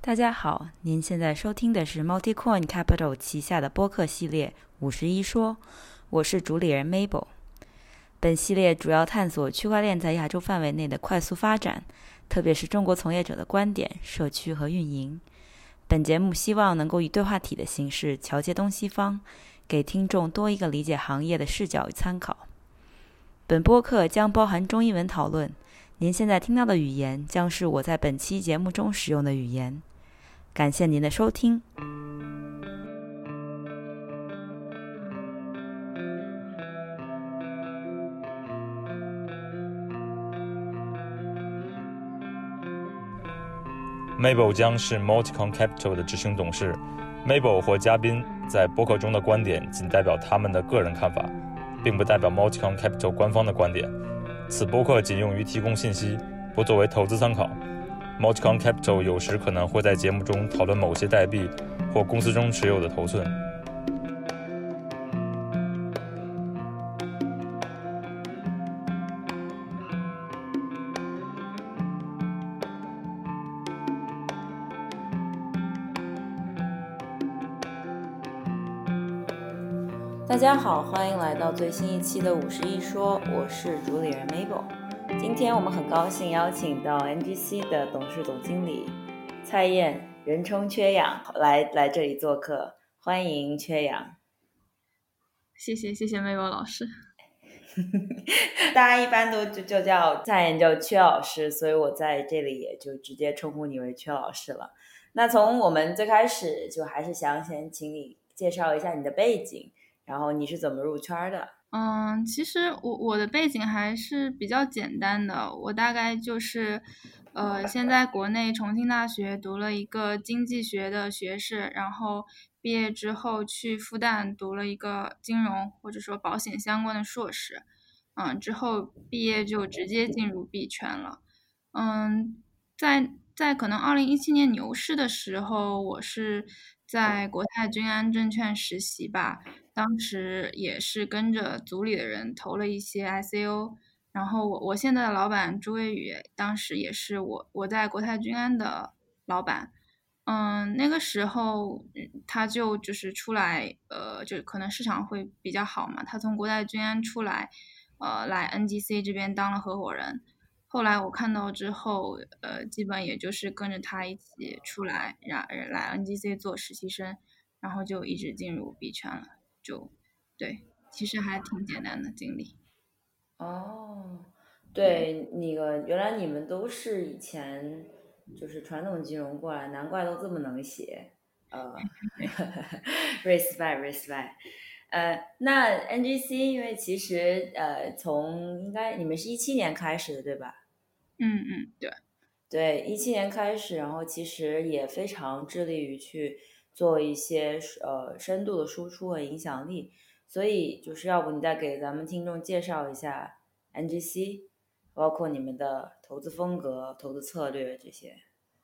大家好，您现在收听的是 Multicoin Capital 旗下的播客系列51说，我是主理人 Mabel。本系列主要探索区块链在亚洲范围内的快速发展，特别是中国从业者的观点、社区和运营。本节目希望能够以对话体的形式桥接东西方，给听众多一个理解行业的视角与参考。本播客将包含中英文讨论，您现在听到的语言将是我在本期节目中使用的语言。感谢您的收听。 Mabel 将是 Multicoin Capital 的执行董事。Mabel 或嘉宾在播客中的观点仅代表他们的个人看法，并不代表 Multicoin Capital 官方的观点。此播客仅用于提供信息，不作为投资参考。Multicoin Capital 有时可能会在节目中讨论某些代币或公司中持有的头寸。 大家好，欢迎来到最新一期的51说，我是主理人 Mabel。今天我们很高兴邀请到 NGC 的董事总经理蔡燕，人称缺氧，来这里做客，欢迎缺氧。 谢谢 Mabel 老师。 大家一般都就叫蔡燕，叫缺老师，所以我在这里也就直接称呼你为缺老师了。那从我们最开始就还是想先请你介绍一下你的背景，然后你是怎么入圈的？ 其实我的背景还是比较简单的，我大概就是先在国内重庆大学读了一个经济学的学士，然后毕业之后去复旦读了一个金融或者说保险相关的硕士，之后毕业就直接进入币圈了。在可能2017年牛市的时候，我是在国泰君安证券实习吧，当时也是跟着组里的人投了一些 ICO， 然后我现在的老板朱卫宇当时也是我在国泰君安的老板。那个时候他就是出来，就可能市场会比较好嘛，他从国泰君安出来，来 NGC 这边当了合伙人。后来我看到之后，基本也就是跟着他一起出来，来 NGC 做实习生，然后就一直进入币圈了。对，其实还挺简单的经历。 哦，对，那个原来你们都是以前就是传统金融过来，难怪都这么能写。respect。那 NGC 因为其实从应该你们是17年开始的对吧？ 对。 对，17年开始，然后其实也非常致力于去做一些深度的输出和影响力，所以就是要不你再给咱们听众介绍一下 NGC， 包括你们的投资风格、投资策略这些。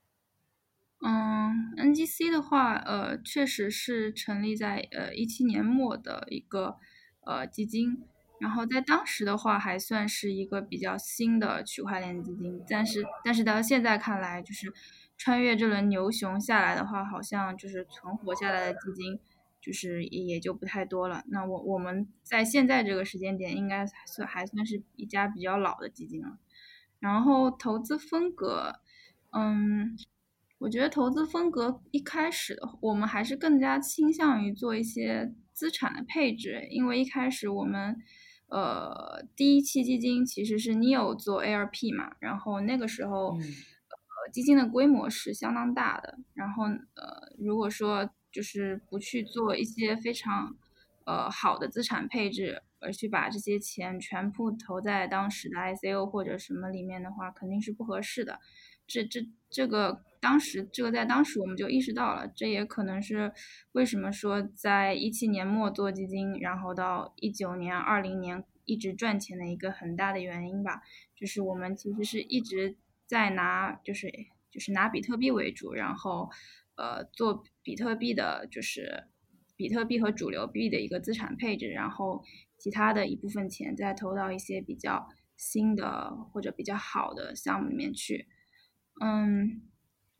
NGC 的话，确实是成立在17年末的一个基金，然后在当时的话还算是一个比较新的区块链基金，但是到现在看来，就是穿越这轮牛熊下来的话，好像就是存活下来的基金就是也就不太多了。那我们在现在这个时间点，应该还算是一家比较老的基金了。然后投资风格，我觉得投资风格一开始的我们还是更加倾向于做一些资产的配置，因为一开始我们第一期基金其实是 NEO 做 ARP 嘛，然后那个时候基金的规模是相当大的，然后如果说就是不去做一些非常好的资产配置，而去把这些钱全部投在当时的 ICO 或者什么里面的话，肯定是不合适的。这个在当时我们就意识到了，这也可能是为什么说在17年末做基金，然后到19年、20年一直赚钱的一个很大的原因吧。就是我们其实是一直在就是拿比特币为主，然后做比特币的就是比特币和主流币的一个资产配置，然后其他的一部分钱再投到一些比较新的或者比较好的项目里面去。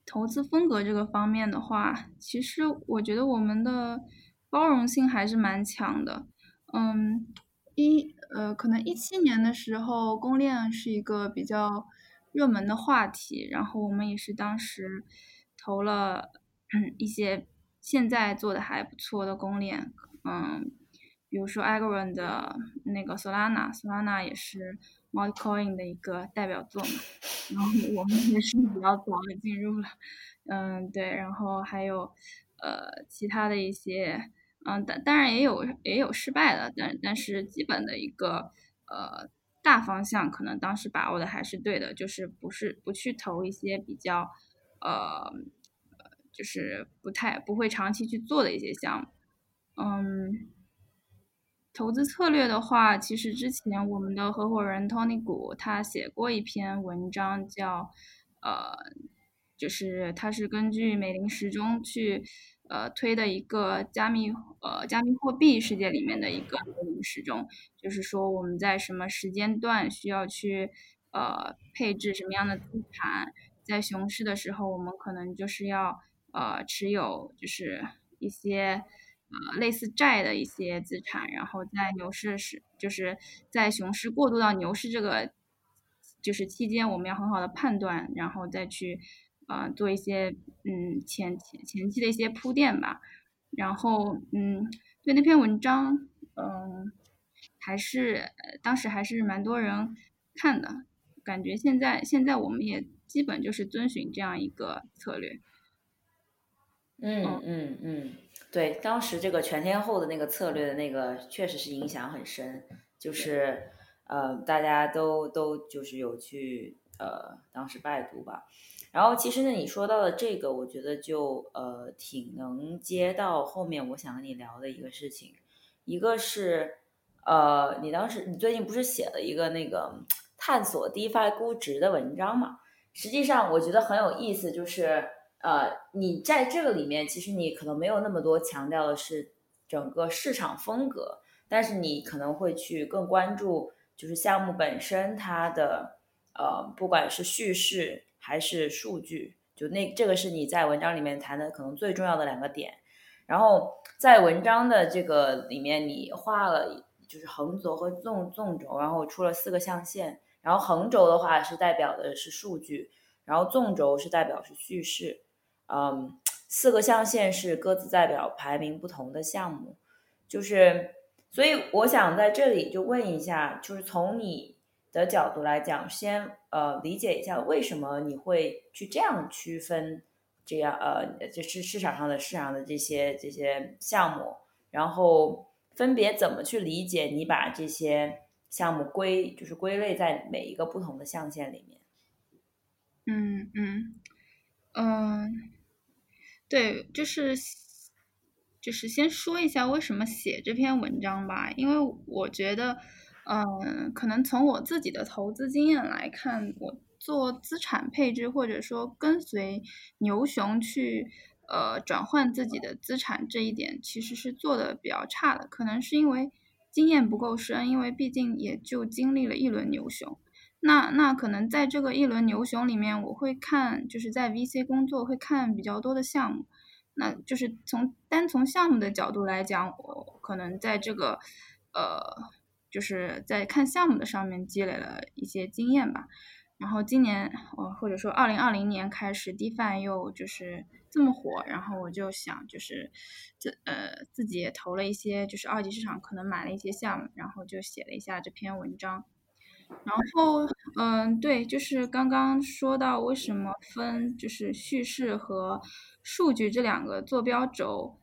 投资风格这个方面的话，其实我觉得我们的包容性还是蛮强的。嗯，可能2017年的时候，公链是一个比较热门的话题，然后我们也是当时投了一些现在做的还不错的公链，比如说 Algorand 的那个 Solana 也是 Multicoin 的一个代表作嘛。然后我们也是比较早的进入了，对，然后还有其他的一些，当然也有失败的，但是基本的一个大方向可能当时把握的还是对的，就是不去投一些比较呃就是不会长期去做的一些项目，投资策略的话，其实之前我们的合伙人 Tony 谷他写过一篇文章叫，呃，就是他是根据美林时钟去推的一个加密货币世界里面的一个美林时钟，就是说我们在什么时间段需要去配置什么样的资产，在熊市的时候我们可能就是要持有就是一些类似债的一些资产，然后在牛市就是在熊市过渡到牛市这个就是期间，我们要很好的判断，然后再去做一些前期的一些铺垫吧。然后对那篇文章还是当时还是蛮多人看的，感觉现在我们也基本就是遵循这样一个策略。 对，当时这个全天候的那个策略的那个确实是影响很深，就是大家都就是有去当时拜读吧。然后其实呢，你说到的这个，我觉得就挺能接到后面我想跟你聊的一个事情，一个是你最近不是写了一个那个探索 DeFi 估值的文章嘛？实际上我觉得很有意思，就是你在这个里面，其实你可能没有那么多强调的是整个市场风格，但是你可能会去更关注就是项目本身它的不管是叙事还是数据，就这个是你在文章里面谈的可能最重要的两个点。然后在文章的这个里面，你画了就是横轴和纵轴，然后出了4个象限，然后横轴的话是代表的是数据，然后纵轴是代表是叙事。4个象限是各自代表排名不同的项目，就是所以我想在这里就问一下，就是从你的角度来讲，先理解一下为什么你会去这样区分这样就是市场上的这些项目，然后分别怎么去理解你把这些项目归类在每一个不同的象限里面。 对，就是先说一下为什么写这篇文章吧，因为我觉得，可能从我自己的投资经验来看，我做资产配置或者说跟随牛熊去转换自己的资产这一点，其实是做的比较差的，可能是因为经验不够深，因为毕竟也就经历了一轮牛熊。那可能在这个一轮牛熊里面，我会看，就是在 VC 工作会看比较多的项目，那就是单从项目的角度来讲，我可能在这个就是在看项目的上面积累了一些经验吧。然后今年或者说2020年开始 DeFi 又就是这么火，然后我就想就是自己也投了一些就是二级市场可能买了一些项目，然后就写了一下这篇文章。然后，对，就是刚刚说到为什么分就是叙事和数据这两个坐标轴，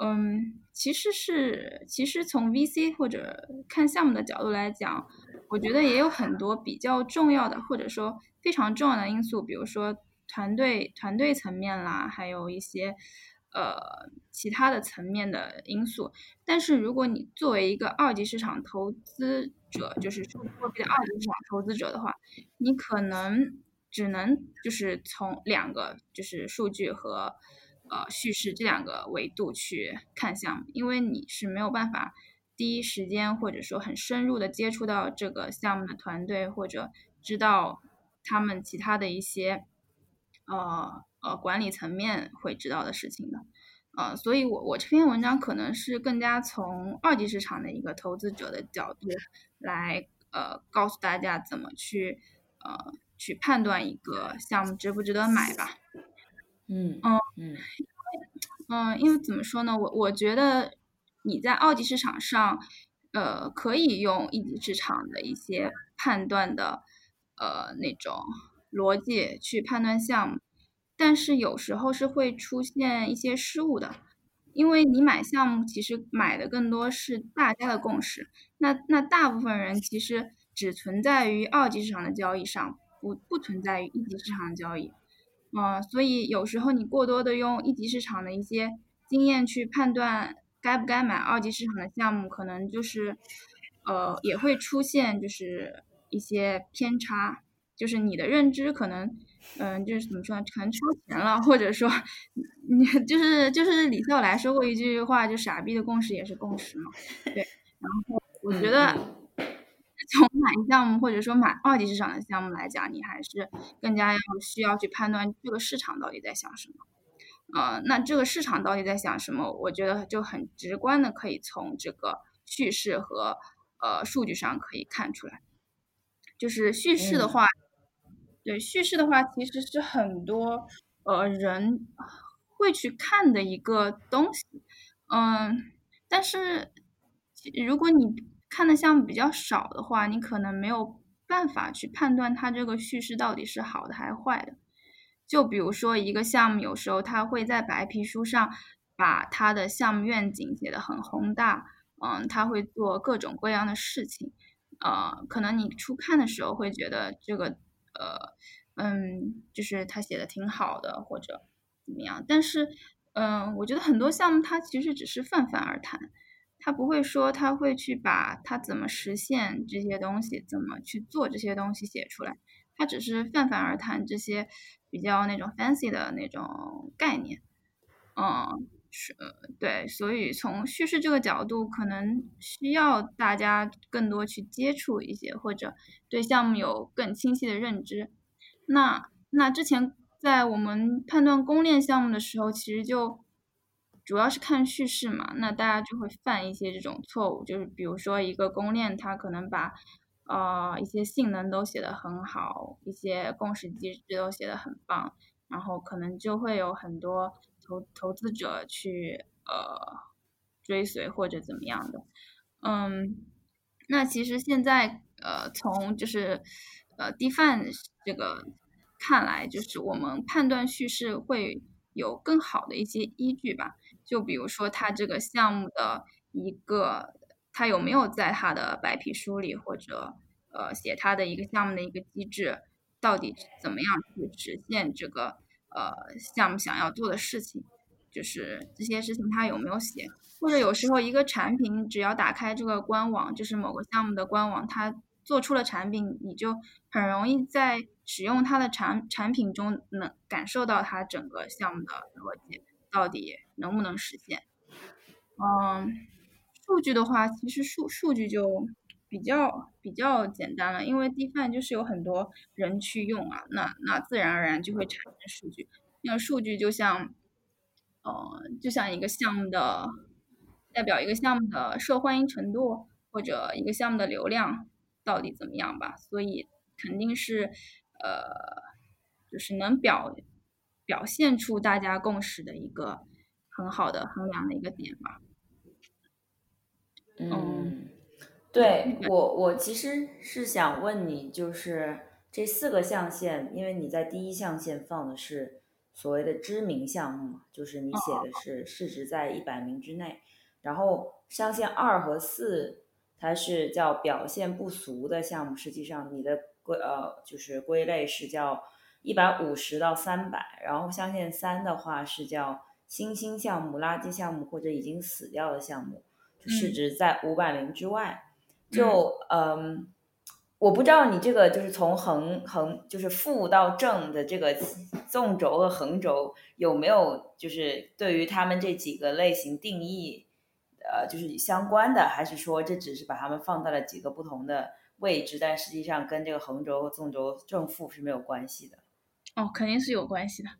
其实从 VC 或者看项目的角度来讲，我觉得也有很多比较重要的或者说非常重要的因素，比如说团队层面啦，还有一些其他的层面的因素。但是如果你作为一个二级市场投资者，就是数字货币的二级市场投资者的话，你可能只能就是从两个就是数据和叙事这两个维度去看项目，因为你是没有办法第一时间或者说很深入的接触到这个项目的团队，或者知道他们其他的一些管理层面会知道的事情的。所以我这篇文章可能是更加从二级市场的一个投资者的角度来告诉大家怎么去判断一个项目值不值得买吧。因为怎么说呢，我觉得你在二级市场上，可以用一级市场的一些判断的那种逻辑去判断项目，但是有时候是会出现一些失误的，因为你买项目其实买的更多是大家的共识，那大部分人其实只存在于二级市场的交易上，不存在于一级市场的交易。所以有时候你过多的用一级市场的一些经验去判断该不该买二级市场的项目，可能就是也会出现就是一些偏差，就是你的认知可能就是怎么说呢，可能超前了，或者说你就是李笑来说过一句话，就傻逼的共识也是共识嘛，对。然后我觉得从买项目或者说买二级市场的项目来讲，你还是更加需要去判断这个市场到底在想什么。那这个市场到底在想什么？我觉得就很直观的可以从这个叙事和数据上可以看出来。就是叙事的话，对叙事的话，其实是很多人会去看的一个东西。但是如果你看的项目比较少的话，你可能没有办法去判断它这个叙事到底是好的还是坏的。就比如说一个项目，有时候它会在白皮书上把它的项目愿景写得很宏大，它会做各种各样的事情，可能你初看的时候会觉得这个，就是他写的挺好的，或者怎么样，但是，我觉得很多项目它其实只是泛泛而谈，他不会说他会去把他怎么实现这些东西，怎么去做这些东西写出来。它只是泛泛而谈这些比较那种 fancy 的那种概念，对，所以从叙事这个角度，可能需要大家更多去接触一些，或者对项目有更清晰的认知。那之前在我们判断公链项目的时候，其实就主要是看叙事嘛，那大家就会犯一些这种错误，就是比如说一个公链，它可能把一些性能都写得很好，一些共识机制都写得很棒，然后可能就会有很多投资者去追随或者怎么样的。那其实现在从就是DeFi 这个看来，就是我们判断叙事会有更好的一些依据吧。就比如说它这个项目的一个，它有没有在它的白皮书里，或者写它的一个项目的一个机制，到底怎么样去实现这个项目想要做的事情，就是这些事情它有没有写。或者有时候一个产品只要打开这个官网，就是某个项目的官网，它做出了产品，你就很容易在使用它的产品中能感受到它整个项目的逻辑到底能不能实现。数据的话，其实数据就比较简单了，因为 DeFi 就是有很多人去用啊，那自然而然就会产生数据。那个数据就像一个项目的代表一个项目的受欢迎程度，或者一个项目的流量到底怎么样吧，所以肯定是就是能表现出大家共识的一个很好的衡量的一个点吧。 对，我其实是想问你，就是这4个象限，因为你在第一象限放的是所谓的知名项目嘛，就是你写的是市值在100名之内，然后象限2和4，它是叫表现不俗的项目，实际上你的就是归类是叫150到300，然后象限3的话是叫新兴项目、垃圾项目或者已经死掉的项目，市值在500名之外。我不知道你这个就是从就是负到正的这个纵轴和横轴有没有就是对于他们这几个类型定义就是相关的，还是说这只是把它们放在了几个不同的位置，但实际上跟这个横轴和纵轴正负是没有关系的？ 肯定是有关系的。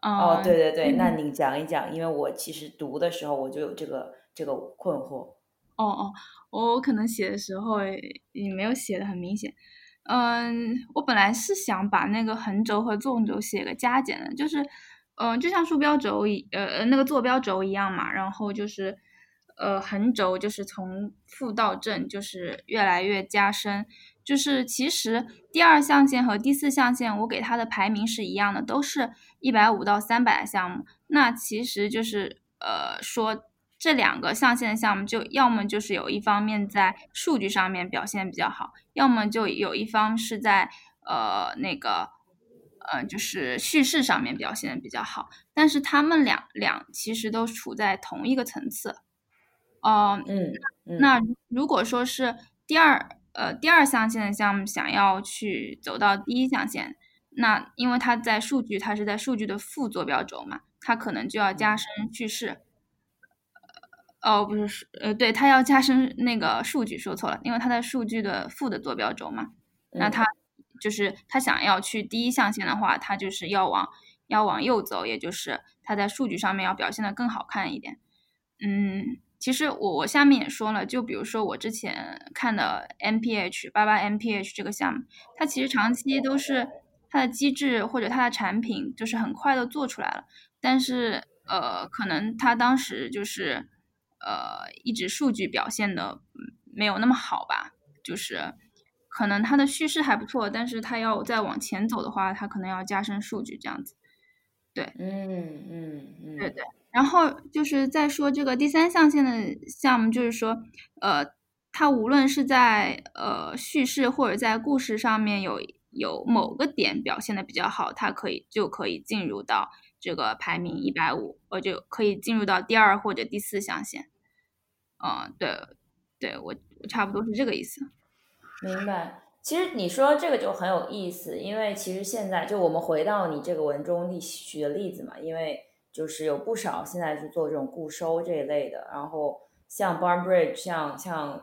哦，对对对，那嗯你讲一讲，因为我其实读的时候我就有这个困惑。 哦哦，我可能写的时候也没有写的很明显。我本来是想把那个横轴和纵轴写个加减的，就是，就像坐标轴那个坐标轴一样嘛。然后就是，横轴就是从负到正，就是越来越加深。就是其实第二象限和第四象限，我给它的排名是一样的，都是150到300的项目。那其实就是说这两个象限的项目，就要么就是有一方面在数据上面表现比较好，要么就有一方是在那个就是叙事上面表现的比较好，但是他们两其实都处在同一个层次。 嗯那嗯如果说是第二象限的项目想要去走到第一象限，那因为它是在数据的副坐标轴嘛，它可能就要加深叙事。哦，不是对，它要加深那个数据，说错了，因为它在数据的负的坐标轴嘛。那它嗯就是它想要去第一象限的话，它就是要往右走，也就是它在数据上面要表现的更好看一点。其实我下面也说了，就比如说我之前看的 MPH88 MPH 这个项目，它其实长期都是它的机制或者它的产品就是很快的做出来了，但是可能它当时就是一直数据表现的没有那么好吧，就是可能它的叙事还不错，但是它要再往前走的话，它可能要加深数据这样子。对。 嗯嗯嗯对对，然后就是再说这个第三象限的项目，就是说，它无论是在叙事或者在故事上面有某个点表现的比较好，它就可以进入到这个排名150，就可以进入到第二或者第四象限。对对，我差不多是这个意思。 明白。其实你说这个就很有意思，因为其实现在就我们回到你这个文中你举的例子嘛，因为就是有不少现在是做这种固收这一类的，然后像 Barnbridge，像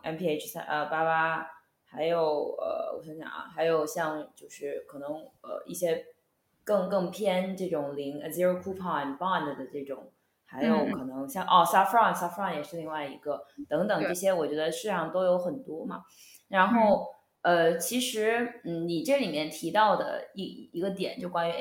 MPH88，还有我想想啊，还有像就是可能一些更偏这种zero coupon bond 的这种，还有嗯， 可能像Saffron 也是另外一个等等这对， 些，我觉得市场都有很多嘛。然嗯后其实你这里面提到的一个点，就关于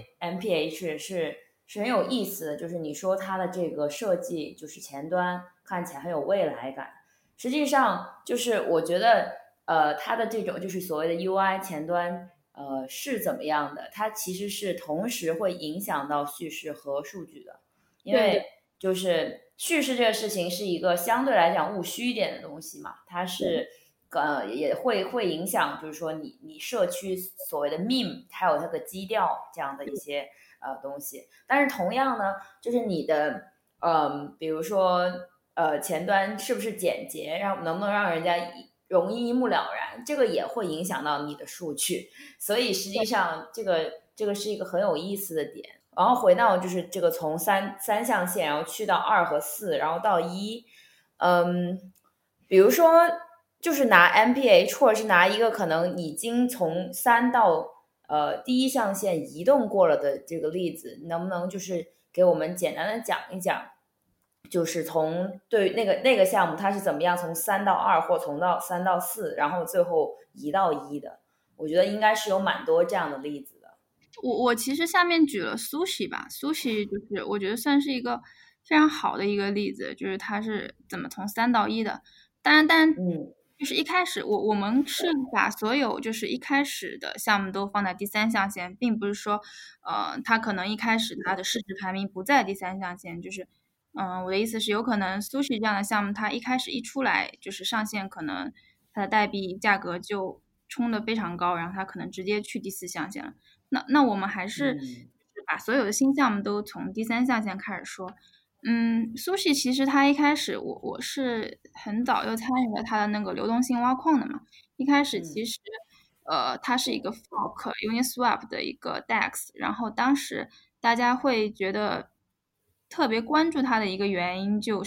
MPH 是很有意思的，就是你说它的这个设计，就是前端看起来很有未来感，实际上就是我觉得它的这种就是所谓的 UI 前端。是怎么样的？它其实是同时会影响到叙事和数据的，因对对为就是叙事这个事情是一个相对来讲务虚一点的东西嘛，它对， 是也会影响，就是说你社区所谓的 meme，还有它的基调这样的一些东西。但是同样呢，就是你的比如说前端是不是简洁，能不能让人家容易一目了然，这个也会影响到你的数据。所以实际上这个是一个很有意思的点。然后回到就是这个从三象限，然后去到2和4，然后到1，比如说就是拿 MPH 或者是拿一个可能已经从3到第一象限移动过了的这个例子，能不能就是给我们简单的讲一讲，就是从对那个项目它是怎么样从3到2或从3到4，然后最后移到1的？我觉得应该是有蛮多这样的例子的。 我其实下面举了 Sushi 吧，Sushi 就是我觉得算是一个非常好的一个例子，就是它是怎么从3到1的。当然嗯就是一开始我们是把所有就是一开始的项目都放在第三象限，并不是说它可能一开始它的市值排名不在第三象限，就是我的意思是有可能 Sushi 这样的项目它一开始一出来就是上线，可能它的代币价格就冲得非常高，然后它可能直接去第四象限了。那我们还是嗯把所有的新项目都从第三象限开始说。Sushi 其实它一开始我是很早就参与了它的那个流动性挖矿的嘛。一开始嗯其实它是一个 fork Uniswap 的一个 DEX，然后当时大家会觉得特别关注它的一个原因就是，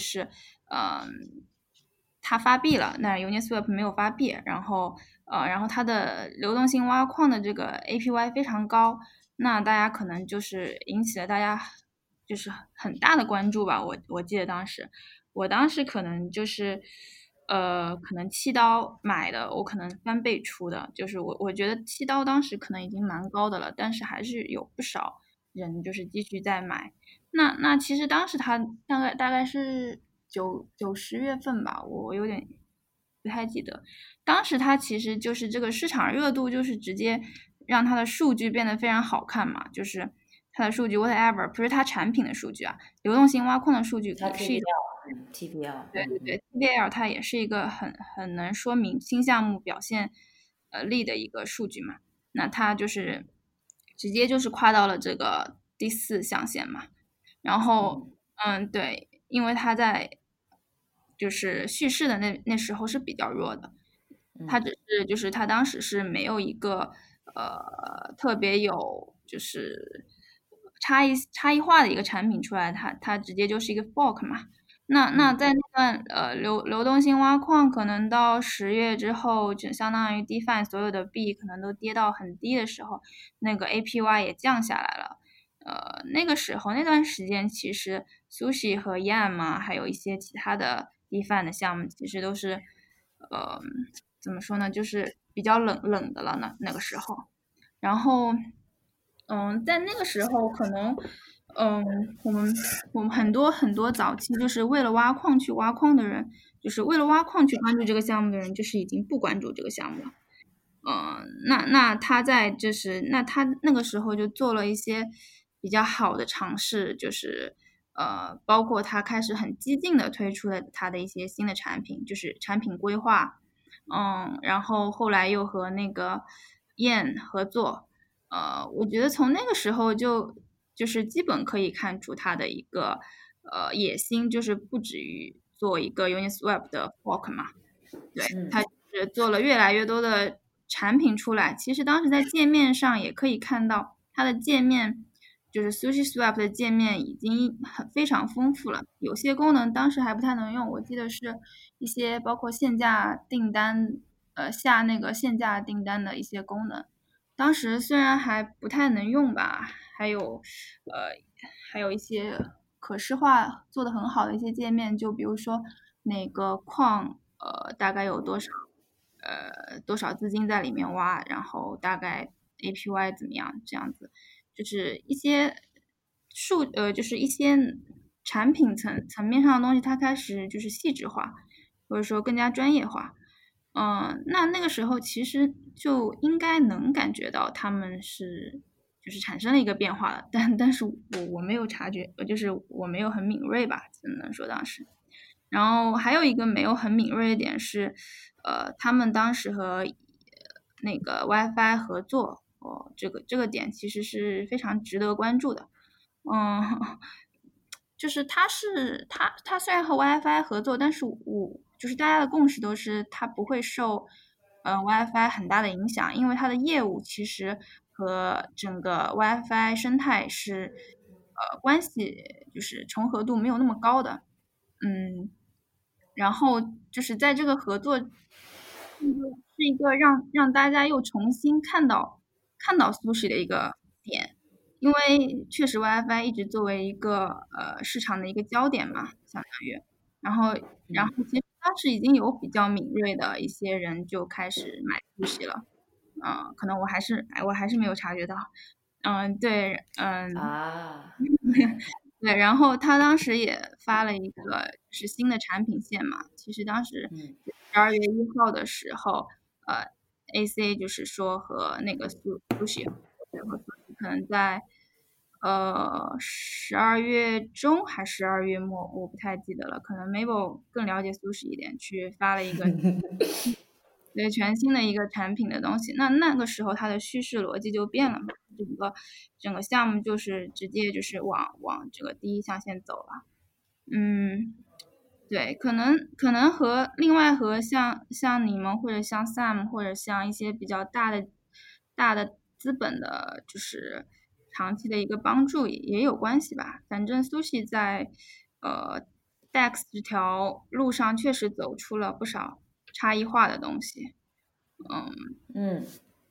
它发币了，那 Uniswap 没有发币，然后它的流动性挖矿的这个 APY 非常高， 那大家可能就是引起了大家就是很大的关注吧。我记得我当时可能就是可能7刀买的，我可能翻倍出的，就是我觉得7刀当时可能已经蛮高的了，但是还是有不少人就是继续在买。那其实当时它大概是9、10月份吧，我有点不太记得。当时它其实就是这个市场热度，就是直接让它的数据变得非常好看嘛，就是它的数据 whatever 不是它产品的数据啊，流动性挖矿的数据它也是一种。 TVL， 对对对，TVL 它也是一个很能说明新项目表现力的一个数据嘛。那它就是直接就是跨到了这个第4象限嘛。然后对，因为它在就是叙事的那时候是比较弱的，它只是就是它当时是没有一个特别有就是差异化的一个产品出来，它直接就是一个 fork 嘛。那在那段流动性挖矿可能到10月之后，就相当于 DeFi 所有的币可能都跌到很低的时候，那个 APY 也降下来了。那个时候那段时间，其实 Sushi 和 Yam 啊，还有一些其他的 DeFi 的项目，其实都是怎么说呢，就是比较冷的了呢。那个时候，然后在那个时候可能。我们很多很多早期就是为了挖矿去挖矿的人，就是为了挖矿去关注这个项目的人，就是已经不关注这个项目了。那他在就是那他那个时候就做了一些比较好的尝试，就是包括他开始很激进的推出了他的一些新的产品，就是产品规划，然后后来又和那个燕合作，我觉得从那个时候就是基本可以看出他的一个野心，就是不止于做一个 Uniswap 的 fork 嘛。对，它是做了越来越多的产品出来。其实当时在界面上也可以看到，它的界面就是 SushiSwap 的界面已经非常丰富了。有些功能当时还不太能用，我记得是一些包括限价订单，下那个限价订单的一些功能。当时虽然还不太能用吧，还有一些可视化做的很好的一些界面，就比如说哪个矿大概有多少资金在里面挖，然后大概 APY 怎么样这样子，就是一些就是一些产品层面上的东西，它开始就是细致化，或者说更加专业化。那个时候其实就应该能感觉到他们是就是产生了一个变化了，但是我没有察觉，就是我没有很敏锐吧，只能说当时。然后还有一个没有很敏锐的点是，他们当时和那个 WiFi 合作，这个点其实是非常值得关注的。嗯，就是它虽然和 WiFi 合作，但是就是大家的共识都是它不会受WiFi 很大的影响，因为它的业务其实和整个 WiFi 生态是关系就是重合度没有那么高的。嗯，然后就是在这个合作是一个让大家又重新看到 Sushi 的一个点，因为确实 WiFi 一直作为一个市场的一个焦点嘛，相当于，然后其实当时已经有比较敏锐的一些人就开始买 Sushi 了，可能我还是没有察觉到，对， 啊， 对，然后他当时也发了一个是新的产品线嘛，其实当时12月1号的时候，AC 就是说和那个 Sushi 然后可能在12月中还是12月末，我不太记得了，可能 Mabel 更了解 Sushi 一点，去发了一个对全新的一个产品的东西，那个时候它的叙事逻辑就变了嘛，整个项目就是直接就是往这个第一象限走了。对，可能另外和像你们或者像 Sam 或者像一些比较大的资本的，就是长期的一个帮助也有关系吧。反正 Sushi 在DEX 这条路上确实走出了不少差异化的东西。嗯嗯，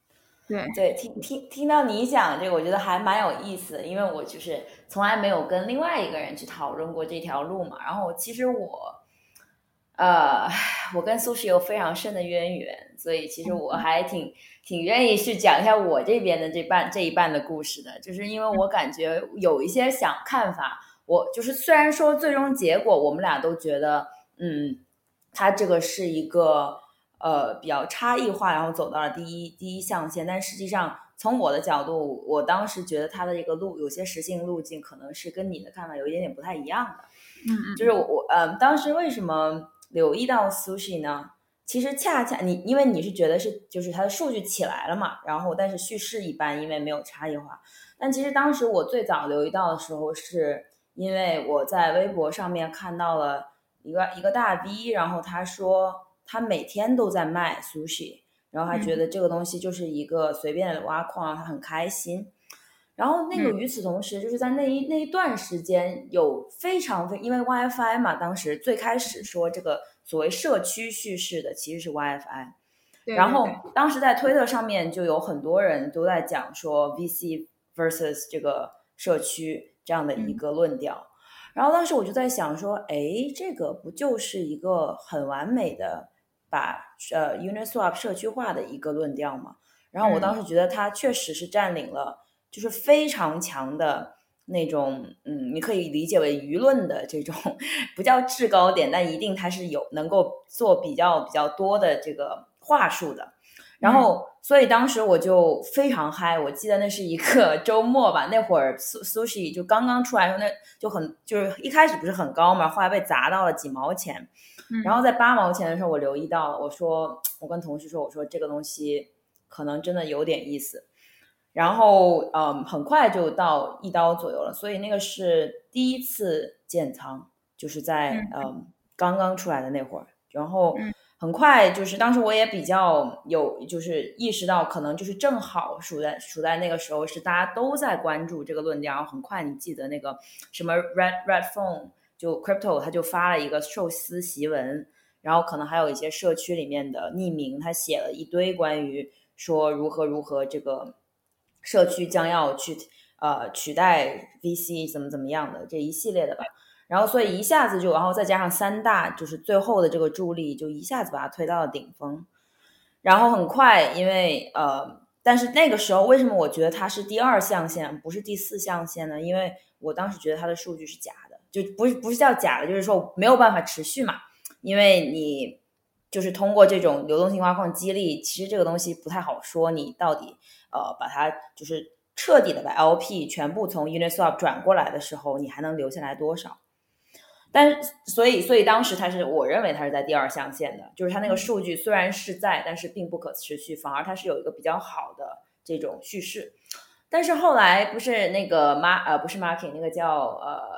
对， 对，听到你讲这个，我觉得还蛮有意思的，因为我就是从来没有跟另外一个人去讨论过这条路嘛。然后其实呃，我跟苏轼有非常深的渊源，所以其实我还挺愿意去讲一下我这边的这一半的故事的，就是因为我感觉有一些看法，我就是虽然说最终结果我们俩都觉得，它这个是一个比较差异化，然后走到了第一象限，但实际上从我的角度，我当时觉得它的这个有些实行路径可能是跟你的看法有一点点不太一样的。就是我当时为什么留意到 sushi 呢？其实恰恰因为你是觉得就是它的数据起来了嘛，然后但是叙事一般，因为没有差异化。但其实当时我最早留意到的时候，是因为我在微博上面看到了一个大 V，然后他说他每天都在卖 sushi，然后他觉得这个东西就是一个随便的挖矿，他很开心。然后那个与此同时，就是在那一段时间有因为 WiFi 嘛，当时最开始说这个所谓社区叙事的其实是 WiFi，然后当时在推特上面就有很多人都在讲说 VC versus 这个社区这样的一个论调。然后当时我就在想说，这个不就是一个很完美的把Uniswap 社区化的一个论调吗？然后我当时觉得它确实是占领了就是非常强的那种，你可以理解为舆论的这种不叫制高点，但一定它是能够做比较多的这个话术的。然后所以当时我就非常嗨，我记得那是一个周末吧，那会儿 sushi 就刚刚出来，那就是一开始不是很高嘛，后来被砸到了几毛钱，然后在8毛钱的时候我留意到了，我跟同事说，我说这个东西可能真的有点意思。然后很快就到1刀左右了，所以那个是第一次建仓，就是在刚刚出来的那会儿。然后很快就是当时我也比较就是意识到，可能就是正好处在那个时候是大家都在关注这个论调。然后很快你记得那个什么 Red Phone 就 Crypto 他就发了一个寿司檄文，然后可能还有一些社区里面的匿名，他写了一堆关于说如何这个社区将要去取代 VC 怎么样的这一系列的吧。然后所以一下子然后再加上3大就是最后的这个助力，就一下子把它推到了顶峰。然后很快因为但是那个时候为什么我觉得它是第2象限不是第4象限呢？因为我当时觉得它的数据是假的，就不是叫假的，就是说没有办法持续嘛，因为你就是通过这种流动性挖矿激励，其实这个东西不太好说你到底把它就是彻底的把 LP 全部从 Uniswap 转过来的时候，你还能留下来多少。但是所以当时我认为它是在第2象限的，就是它那个数据虽然是在，但是并不可持续，反而它是有一个比较好的这种叙事。但是后来不是那个不是 Marking 那个叫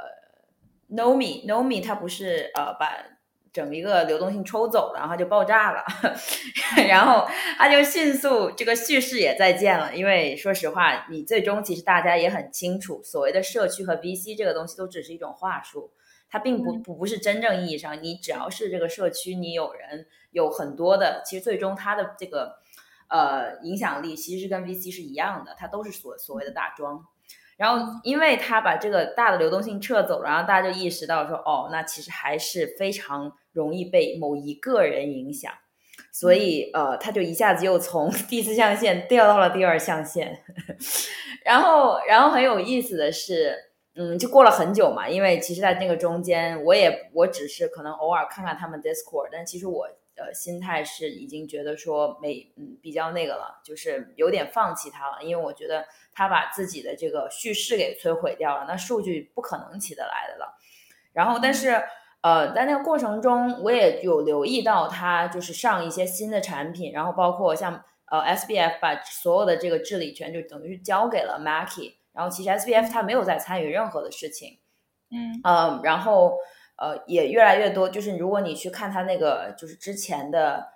Nomi 它不是把整一个流动性抽走了，然后就爆炸了然后它就迅速这个叙事也再见了。因为说实话你最终其实大家也很清楚，所谓的社区和 VC 这个东西都只是一种话术，它并不是真正意义上你只要是这个社区你有很多的，其实最终它的这个影响力其实是跟 VC 是一样的，它都是所谓的大庄。然后因为他把这个大的流动性撤走了，然后大家就意识到说那其实还是非常容易被某一个人影响，所以他就一下子又从第4象限掉到了第2象限然后很有意思的是就过了很久嘛，因为其实在那个中间我只是可能偶尔看看他们 Discord， 但其实我心态是已经觉得说比较那个了，就是有点放弃它了，因为我觉得他把自己的这个叙事给摧毁掉了，那数据不可能起得来的了。然后但是在那个过程中我也有留意到他就是上一些新的产品，然后包括像SBF 把所有的这个治理权就等于是交给了 Mackie， 然后其实 SBF 他没有在参与任何的事情然后也越来越多，就是如果你去看他那个就是之前的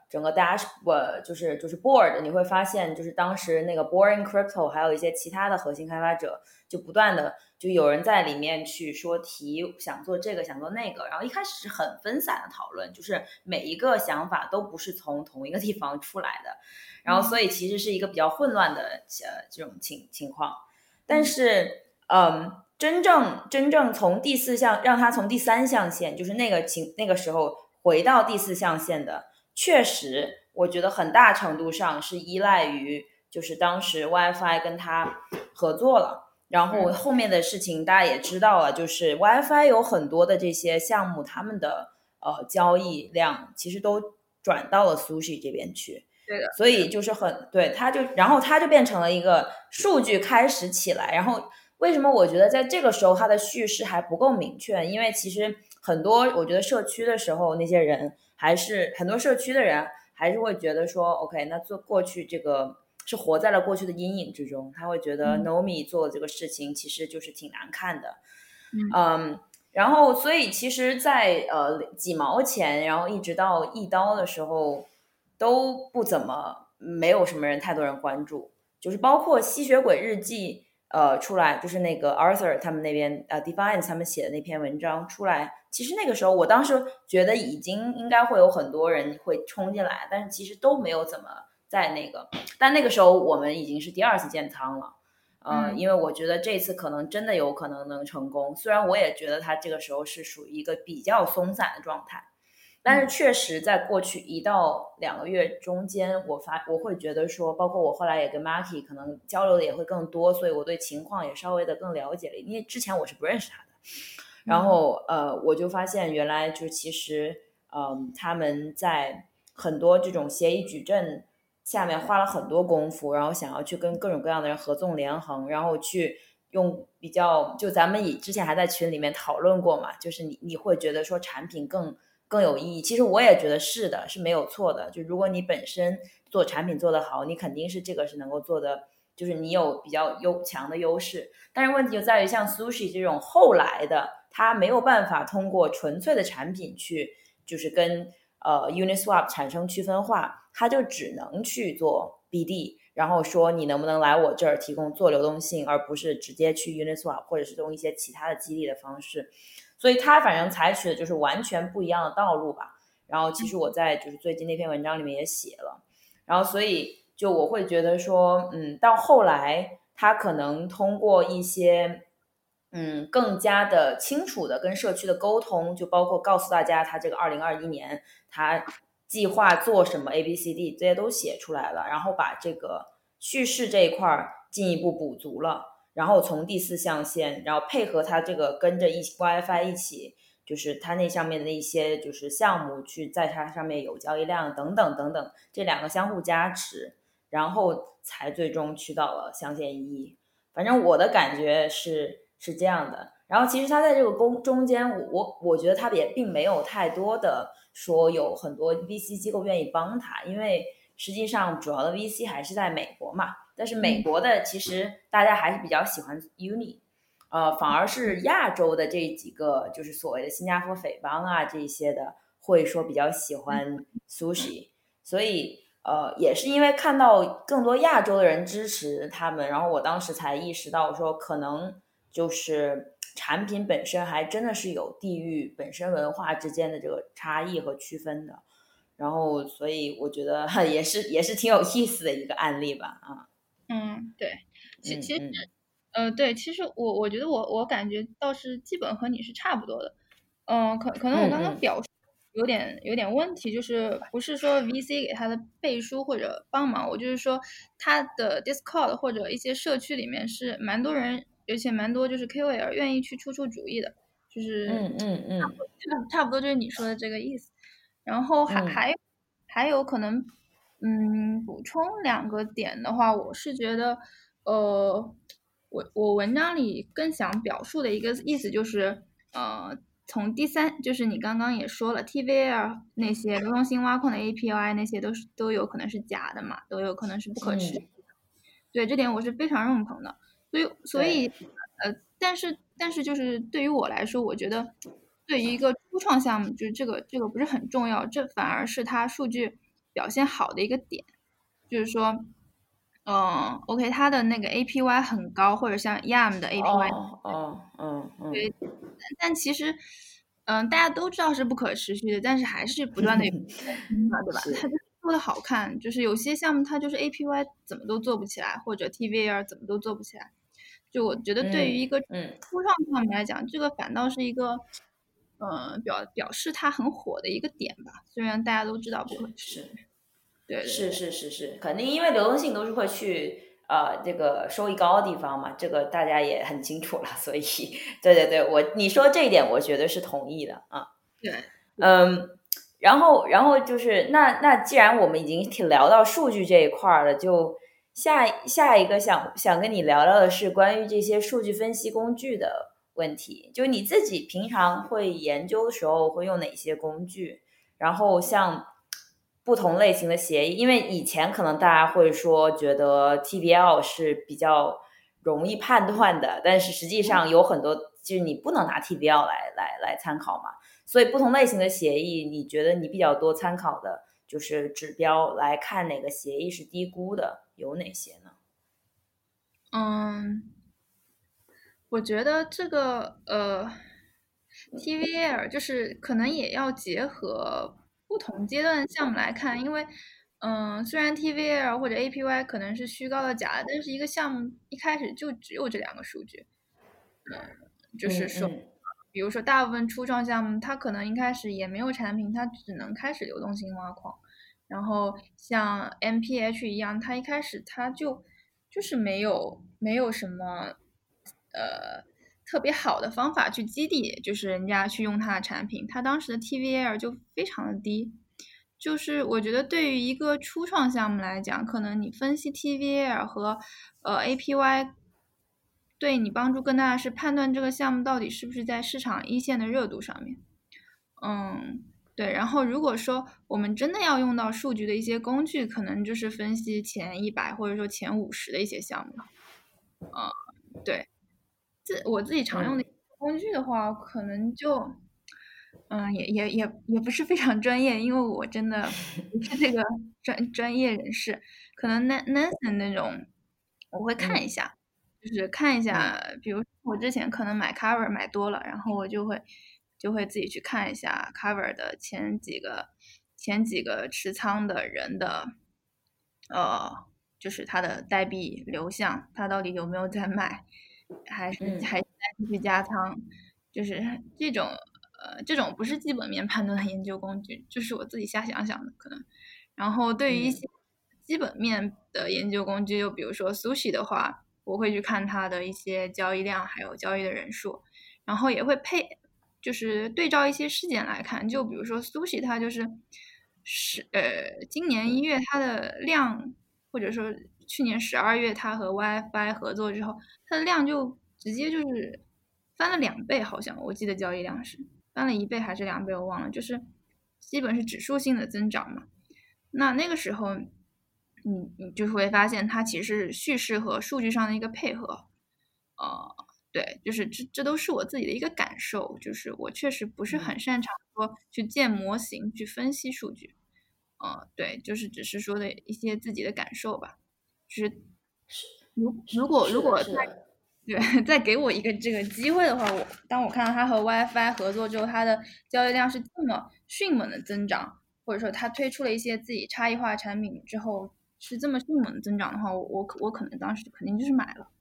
整个 就是 board， 你会发现就是当时那个 Boring Crypto 还有一些其他的核心开发者就不断的就有人在里面去说提想做这个想做那个，然后一开始是很分散的讨论，就是每一个想法都不是从同一个地方出来的，然后所以其实是一个比较混乱的这种情况。但是真正从第4象让它从第3象限就是那个时候回到第4象限的，确实我觉得很大程度上是依赖于就是当时 WiFi 跟他合作了，然后后面的事情大家也知道了，就是 WiFi 有很多的这些项目他们的交易量其实都转到了 Sushi 这边去， 对的， 所以就是对，然后它就变成了一个数据开始起来，然后为什么我觉得在这个时候它的叙事还不够明确？因为其实很多我觉得社区的时候那些人还是很多社区的人还是会觉得说 OK， 那做过去这个是活在了过去的阴影之中，他会觉得 Nomi 做这个事情其实就是挺难看的，然后所以其实在几毛钱然后一直到1刀的时候都不怎么没有什么人太多人关注，就是包括吸血鬼日记出来，就是那个 Arthur 他们那边Defiance 他们写的那篇文章出来，其实那个时候我当时觉得已经应该会有很多人会冲进来，但是其实都没有怎么在那个，但那个时候我们已经是第2次建仓了，因为我觉得这次可能真的有可能能成功，虽然我也觉得它这个时候是属于一个比较松散的状态，但是确实在过去1到2个月中间我会觉得说，包括我后来也跟 Marky 可能交流的也会更多，所以我对情况也稍微的更了解了，因为之前我是不认识他的，然后我就发现原来就其实他们在很多这种协议矩阵下面花了很多功夫，然后想要去跟各种各样的人合纵连横，然后去用比较就咱们之前还在群里面讨论过嘛，就是你会觉得说产品更有意义，其实我也觉得是的，是没有错的，就如果你本身做产品做得好，你肯定是这个是能够做的，就是你有比较强的优势，但是问题就在于像 Sushi 这种后来的，它没有办法通过纯粹的产品去就是跟Uniswap 产生区分化，它就只能去做 BD， 然后说你能不能来我这儿提供做流动性，而不是直接去 Uniswap 或者是用一些其他的激励的方式，所以他反正采取的就是完全不一样的道路吧。然后其实我在就是最近那篇文章里面也写了，然后所以就我会觉得说到后来他可能通过一些更加的清楚的跟社区的沟通，就包括告诉大家他这个2021年他计划做什么 ABCD 这些都写出来了，然后把这个叙事这一块进一步补足了，然后从第4象限然后配合他这个跟着WiFi 一起就是它那上面的一些就是项目去在它上面有交易量等等等等，这2个相互加持，然后才最终去到了象限1，反正我的感觉是这样的。然后其实它在这个中间我觉得它也并没有太多的说有很多 VC 机构愿意帮他，因为实际上主要的 VC 还是在美国嘛，但是美国的其实大家还是比较喜欢 Uni，反而是亚洲的这几个就是所谓的新加坡匪帮啊这些的会说比较喜欢 Sushi， 所以也是因为看到更多亚洲的人支持他们，然后我当时才意识到说可能就是产品本身还真的是有地域本身文化之间的这个差异和区分的，然后所以我觉得也是挺有意思的一个案例吧啊。 对，其实对，其实我觉得我感觉倒是基本和你是差不多的，可能我刚刚表述有点问题，就是不是说 VC 给他的背书或者帮忙，我就是说他的 Discord 或者一些社区里面是蛮多人，而且蛮多就是 KOL 愿意去出主意的，就是差不多就是你说的这个意思，然后还有可能补充2个点的话，我是觉得我文章里更想表述的一个意思就是从第3就是你刚刚也说了 TVL 那些流动性挖矿的 API 那些都有可能是假的嘛，都有可能是不可持续的，对，这点我是非常认同的，所以但是就是对于我来说，我觉得对于一个初创项目，就是这个不是很重要，这反而是它数据表现好的一个点，就是说，OK，它的那个 APY 很高，或者像 YAM 的 APY，对，但其实，大家都知道是不可持续的，但是还是不断的有嘛，对吧？它就是做的好看，就是有些项目它就是 APY 怎么都做不起来，或者 TVL 怎么都做不起来。就我觉得对于一个初创项目来讲，这个反倒是一个，表示它很火的一个点吧。虽然大家都知道不可持续，对， 是，肯定因为流动性都是会去这个收益高的地方嘛，这个大家也很清楚了，所以对，你说这一点我绝对是同意的啊。 对， 然后就是那既然我们已经聊到数据这一块了，就下一个想跟你聊聊的是关于这些数据分析工具的问题，就你自己平常会研究的时候会用哪些工具，然后像不同类型的协议，因为以前可能大家会说觉得 TVL 是比较容易判断的，但是实际上有很多就是你不能拿 TVL 来参考嘛，所以不同类型的协议，你觉得你比较多参考的就是指标来看哪个协议是低估的有哪些呢？ 我觉得这个TVL 就是可能也要结合不同阶段的项目来看，因为虽然 TVL 或者 APY 可能是虚高的假的，但是一个项目一开始就只有这两个数据，就是说，比如说大部分初创项目，它可能一开始也没有产品，它只能开始流动性挖矿，然后像 MPH 一样，它一开始它就是没有什么特别好的方法去激励，就是人家去用它的产品，它当时的 TVL 就非常的低。就是我觉得对于一个初创项目来讲，可能你分析 TVL 和APY 对你帮助更大的是判断这个项目到底是不是在市场一线的热度上面。对。然后如果说我们真的要用到数据的一些工具，可能就是分析前100或者说前50的一些项目了。对。我自己常用的工具的话，可能就，也不是非常专业，因为我真的不是这个专业人士，可能 Nansen 那种我会看一下，就是看一下，比如我之前可能买 cover 买多了，然后我就会自己去看一下 cover 的前几个持仓的人的，就是他的代币流向，他到底有没有在卖。还是再继续加仓，就是这种不是基本面判断的研究工具，就是我自己瞎想想的可能。然后对于一些基本面的研究工具，就比如说 Sushi 的话，我会去看它的一些交易量，还有交易的人数，然后也会就是对照一些事件来看，就比如说 Sushi 它就是今年1月它的量，或者说去年12月它和 YFI 合作之后，它的量就直接就是翻了2倍，好像我记得交易量是翻了1倍还是2倍，我忘了，就是基本是指数性的增长嘛。那个时候，你就会发现它其实是叙事和数据上的一个配合，对，就是这都是我自己的一个感受，就是我确实不是很擅长说去建模型去分析数据，对，就是只是说的一些自己的感受吧。就是如果再给我一个这个机会的话，当我看到他和 WiFi 合作之后，他的交易量是这么迅猛的增长，或者说他推出了一些自己差异化产品之后是这么迅猛的增长的话，我可能当时肯定就是买了。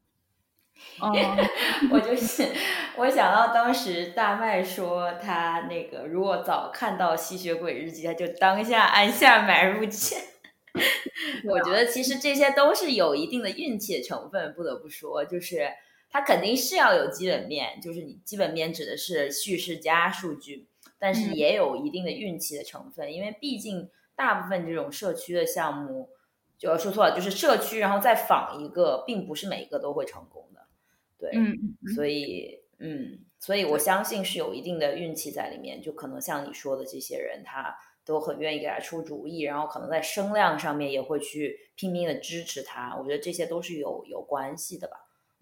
我想到当时大麦说他那个如果早看到吸血鬼日记，他就当下按下买入键。我觉得其实这些都是有一定的运气的成分，不得不说，就是它肯定是要有基本面，就是你基本面指的是叙事加数据，但是也有一定的运气的成分，因为毕竟大部分这种社区的项目，就说错了，就是社区然后再仿一个，并不是每一个都会成功的。对，所以我相信是有一定的运气在里面，就可能像你说的这些人，他都很愿意给他出主意，然后可能在声量上面也会去拼命的支持他，我觉得这些都是有关系的吧。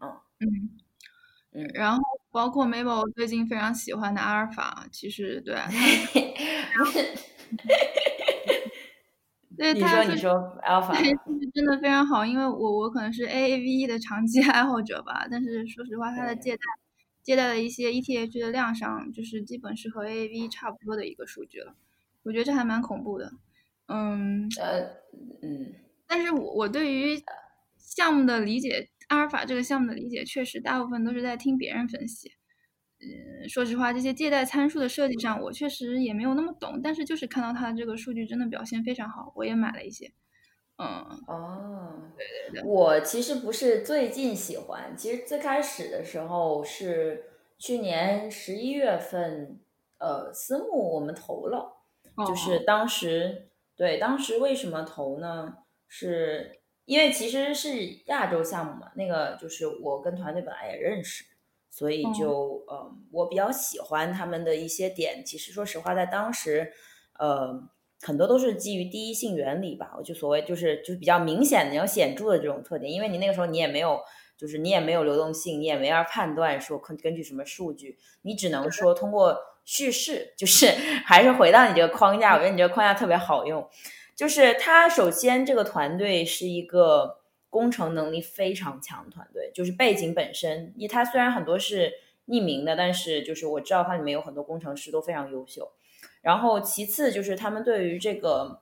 然后包括 Mabel 最近非常喜欢的阿尔法，其实对， 对， 你说他数据 Alpha。 对数据真的非常好，因为我可能是 AAVE 的长期爱好者吧，但是说实话，它的对， 借贷的一些 ETH 的量上，就是基本是和 AAV 差不多的一个数据了，我觉得这还蛮恐怖的。嗯， 呃，嗯， 但是我对于项目的理解，阿尔法这个项目的理解，确实大部分都是在听别人分析。说实话，这些借贷参数的设计上，我确实也没有那么懂，但是就是看到它这个数据真的表现非常好，我也买了一些。嗯， 哦， 对的。 我其实不是最近喜欢，其实最开始的时候是去年11月份，私募我们投了，就是哦， 当时，对，当时为什么投呢？是因为其实是亚洲项目嘛，那个就是我跟团队本来也认识，所以哦， 就我比较喜欢他们的一些点。其实说实话，在当时，很多都是基于第一性原理吧。我就所谓就是比较明显的、比较显著的这种特点，因为你那个时候你也没有。就是你也没有流动性，你也没法判断说根据什么数据，你只能说通过叙事，就是还是回到你这个框架，我觉得你这个框架特别好用。就是他首先这个团队是一个工程能力非常强的团队，就是背景本身，因为他虽然很多是匿名的，但是就是我知道它里面有很多工程师都非常优秀。然后其次就是他们对于这个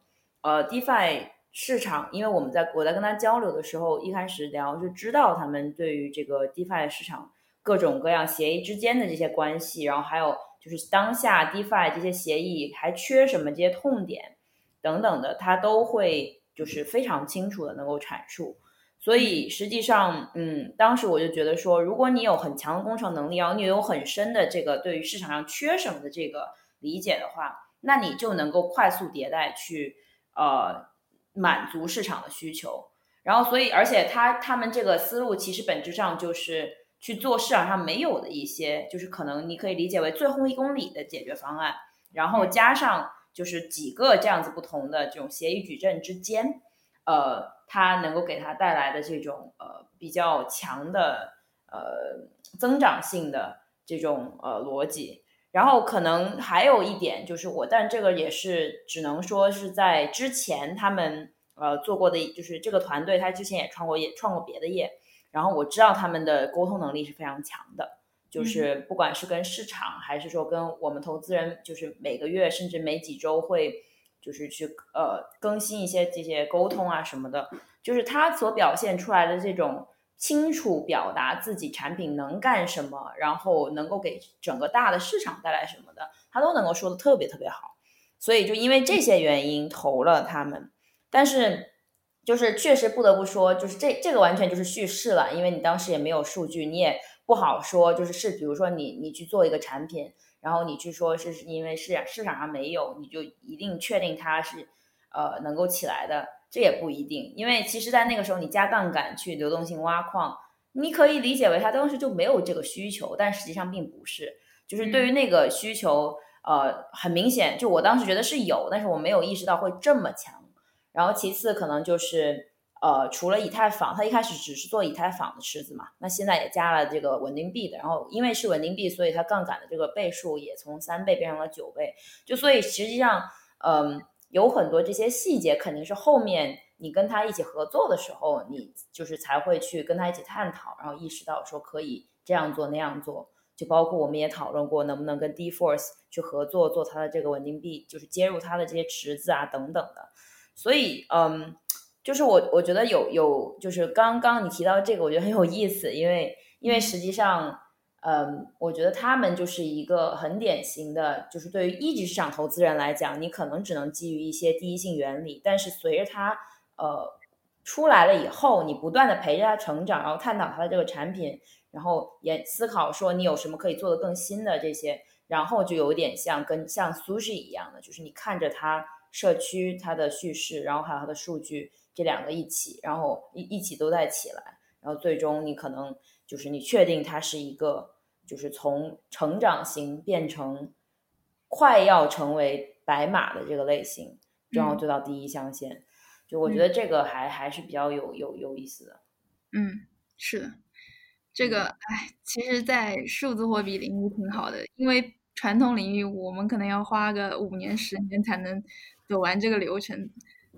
DeFi 市场，因为我在跟他交流的时候，一开始聊就知道他们对于这个 DeFi 市场各种各样协议之间的这些关系，然后还有就是当下 DeFi 这些协议还缺什么这些痛点等等的，他都会就是非常清楚的能够阐述。所以实际上，当时我就觉得说，如果你有很强的工程能力，然后你有很深的这个对于市场上缺什么的这个理解的话，那你就能够快速迭代去满足市场的需求。然后，所以而且他们这个思路其实本质上就是去做市场上没有的一些，就是可能你可以理解为最后1公里的解决方案，然后加上就是几个这样子不同的这种协议矩阵之间，它能够给它带来的这种比较强的增长性的这种逻辑。然后可能还有一点就是但这个也是只能说是在之前他们做过的，就是这个团队他之前也创过别的业，然后我知道他们的沟通能力是非常强的，就是不管是跟市场还是说跟我们投资人，就是每个月甚至每几周会就是去更新一些这些沟通啊什么的，就是他所表现出来的这种清楚表达自己产品能干什么，然后能够给整个大的市场带来什么的，他都能够说的特别特别好。所以就因为这些原因投了他们，但是就是确实不得不说，就是这个完全就是叙事了，因为你当时也没有数据，你也不好说，比如说你去做一个产品，然后你去说是因为市场上没有，你就一定确定它是能够起来的，这也不一定，因为其实在那个时候你加杠杆去流动性挖矿，你可以理解为它当时就没有这个需求，但实际上并不是，就是对于那个需求，很明显，就我当时觉得是有，但是我没有意识到会这么强。然后其次可能就是除了以太坊，它一开始只是做以太坊的池子嘛，那现在也加了这个稳定币的，然后因为是稳定币，所以它杠杆的这个倍数也从3倍变成了9倍，就所以实际上，有很多这些细节肯定是后面你跟他一起合作的时候，你就是才会去跟他一起探讨，然后意识到说可以这样做那样做。就包括我们也讨论过，能不能跟 D-Force 去合作，做它的这个稳定币，就是接入它的这些池子啊等等的。所以，就是我觉得就是刚刚你提到这个，我觉得很有意思，因为实际上，我觉得他们就是一个很典型的，就是对于一级市场投资人来讲，你可能只能基于一些第一性原理，但是随着它出来了以后，你不断的陪着它成长，然后探讨它的这个产品，然后也思考说你有什么可以做的更新的这些，然后就有点像Sushi 一样的，就是你看着它社区它的叙事，然后还有它的数据，这两个一起，然后一起都在起来，然后最终你可能就是你确定它是一个就是从成长型变成快要成为白马的这个类型，然后就到第一象限。就我觉得这个还是比较有意思的。 是的，这个其实在数字货币领域挺好的，因为传统领域我们可能要花个5年10年才能走完这个流程。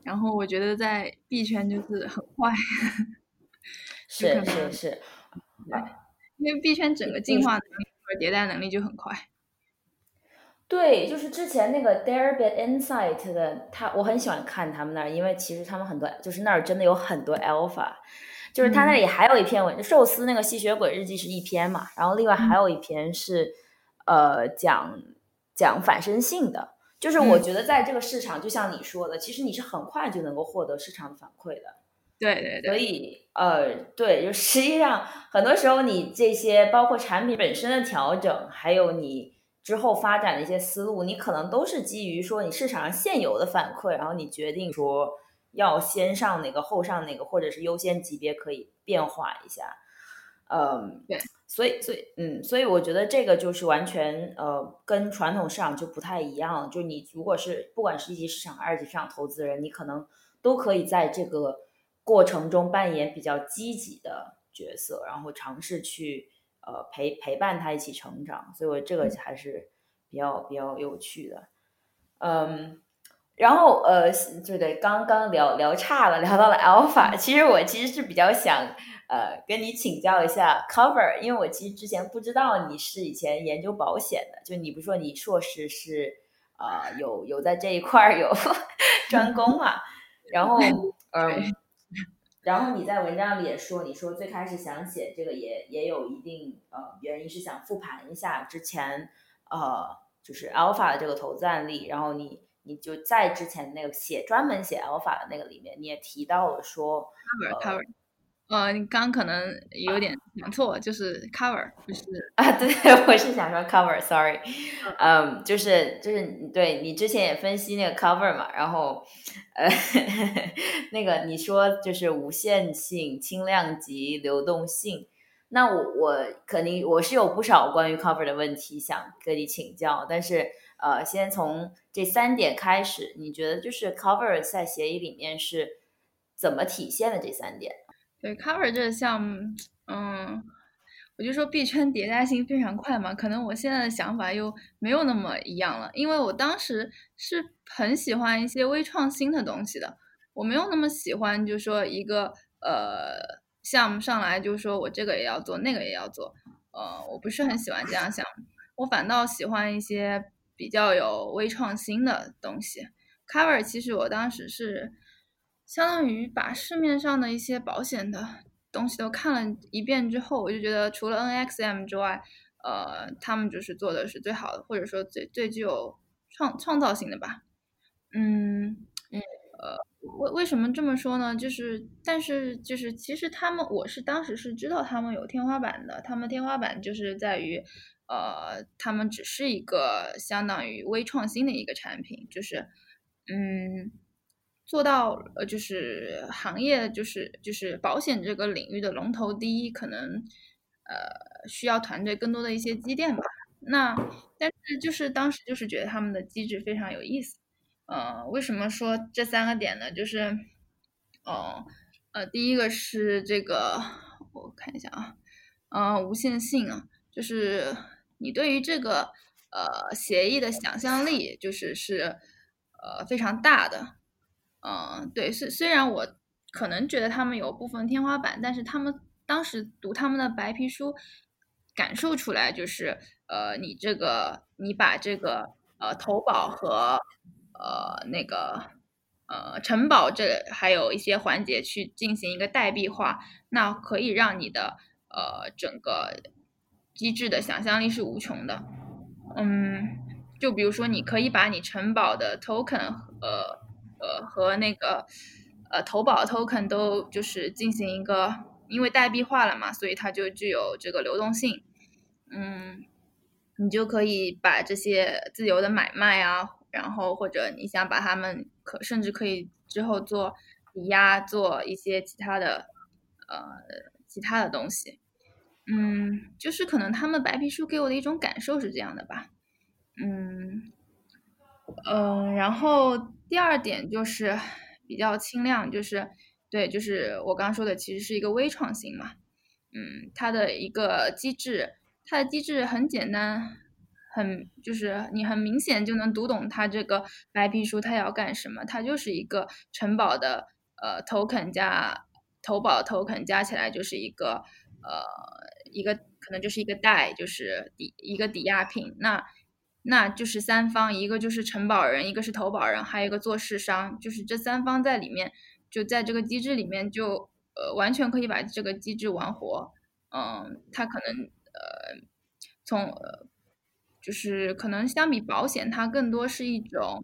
然后我觉得在币圈就是很快，就可能是， 对，因为币圈整个进化能力或者迭代能力就很快。 对，就是之前那个 Deribit Insight 的，我很喜欢看他们那儿，因为其实他们很多就是那儿真的有很多 alpha，就是他那里还有一篇文，寿司那个吸血鬼日记是一篇嘛，然后另外还有一篇是讲反身性的，就是我觉得在这个市场，就像你说的，其实你是很快就能够获得市场的反馈的。 对， 所以对，就实际上很多时候你这些包括产品本身的调整，还有你之后发展的一些思路，你可能都是基于说你市场上现有的反馈，然后你决定说要先上哪个后上哪个，或者是优先级别可以变化一下。 对， 所以我觉得这个就是完全跟传统市场就不太一样。就你如果是不管是一级市场、二级市场投资人，你可能都可以在这个过程中扮演比较积极的角色，然后尝试去陪伴他一起成长。所以我这个还是比较有趣的。然后对，刚刚聊差了，聊到了 alpha。其实我是比较想跟你请教一下 cover， 因为我其实之前不知道你是以前研究保险的，就你不是说你硕士是有在这一块有专攻嘛？然后然后你在文章里也说，你说最开始想写这个也有一定原因是想复盘一下之前就是 alpha 的这个投资案例，然后你就在之前那个专门写 alpha 的那个里面，你也提到了说 cover，你刚可能有点讲错，就是 cover， 不是对，我是想说 cover，sorry，就是对你之前也分析那个 cover 嘛，然后那个你说就是无限性、轻量级、流动性，那我肯定我是有不少关于 cover 的问题想跟你请教，但是先从这3点开始，你觉得就是 cover 在协议里面是怎么体现的这3点？ 对 cover 这个项目，我就说币圈迭代性非常快嘛，可能我现在的想法又没有那么一样了，因为我当时是很喜欢一些微创新的东西的，我没有那么喜欢，就说一个项目上来就说我这个也要做，那个也要做，我不是很喜欢这样项目，我反倒喜欢一些比较有微创新的东西。cover 其实我当时是相当于把市面上的一些保险的东西都看了一遍之后，我就觉得除了 NXM 之外，他们就是做的是最好的，或者说最具有创造性的吧。为什么这么说呢？但是其实我是当时是知道他们有天花板的，他们天花板就是在于，他们只是一个相当于微创新的一个产品，做到就是行业就是保险这个领域的龙头第一，可能需要团队更多的一些积淀吧。但是就是当时就是觉得他们的机制非常有意思。为什么说这3个点呢？就是，第一个是这个，我看一下无限性啊，就是你对于这个协议的想象力，是非常大的。对，虽然我可能觉得他们有部分天花板，但是他们当时读他们的白皮书，感受出来就是，你把这个投保和那个承保还有一些环节去进行一个代币化，那可以让你的整个机制的想象力是无穷的。就比如说，你可以把你承保的 token 和那个投保 token 都就是进行一个，因为代币化了嘛，所以它就具有这个流动性。你就可以把这些自由的买卖啊，然后或者你想把它们甚至可以之后做抵押，做一些其他的东西。就是可能他们白皮书给我的一种感受是这样的吧。然后第二点就是比较轻量，就是我刚刚说的，其实是一个微创新嘛。它的机制很简单， 就是你很明显就能读懂它这个白皮书它要干什么，它就是一个城堡的token 加投保 token 加起来就是一个可能就是一个贷，就是一个抵押品，那就是三方，一个就是承保人，一个是投保人，还有一个做市商，就是这三方在里面，就在这个机制里面就完全可以把这个机制玩活。它可能就是可能相比保险，它更多是一种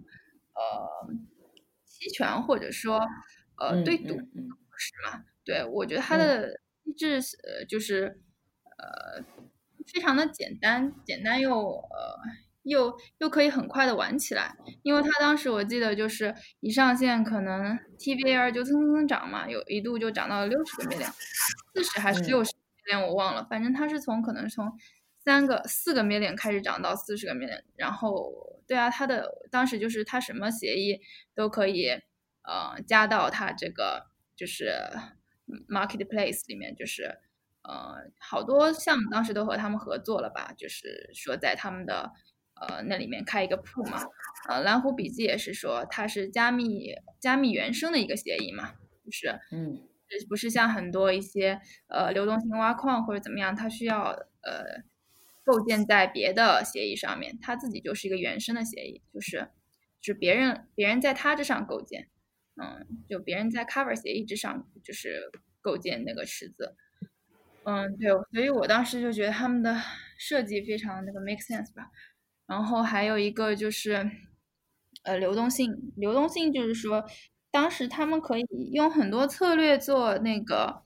期权或者说对赌是嘛？对，我觉得它的机制就是非常的简单又可以很快的玩起来，因为它当时我记得就是一上线可能 TVAR 就蹭蹭蹭涨嘛，一度就涨到了60个 million，40还是60个 million我忘了，反正它是可能从4个 million 开始涨到40个 million，然后对啊，它的当时就是它什么协议都可以加到它这个就是 marketplace 里面，就是好多项目当时都和他们合作了吧，就是说在他们的那里面开一个铺嘛。蓝湖笔记也是说它是加密原生的一个协议嘛，就是不是像很多一些流动性挖矿或者怎么样，它需要构建在别的协议上面，它自己就是一个原生的协议，就是别人在它之上构建，就别人在 cover 协议之上就是构建那个池子。对，所以我当时就觉得他们的设计非常那个 make sense 吧。然后还有一个就是流动性，就是说当时他们可以用很多策略做那个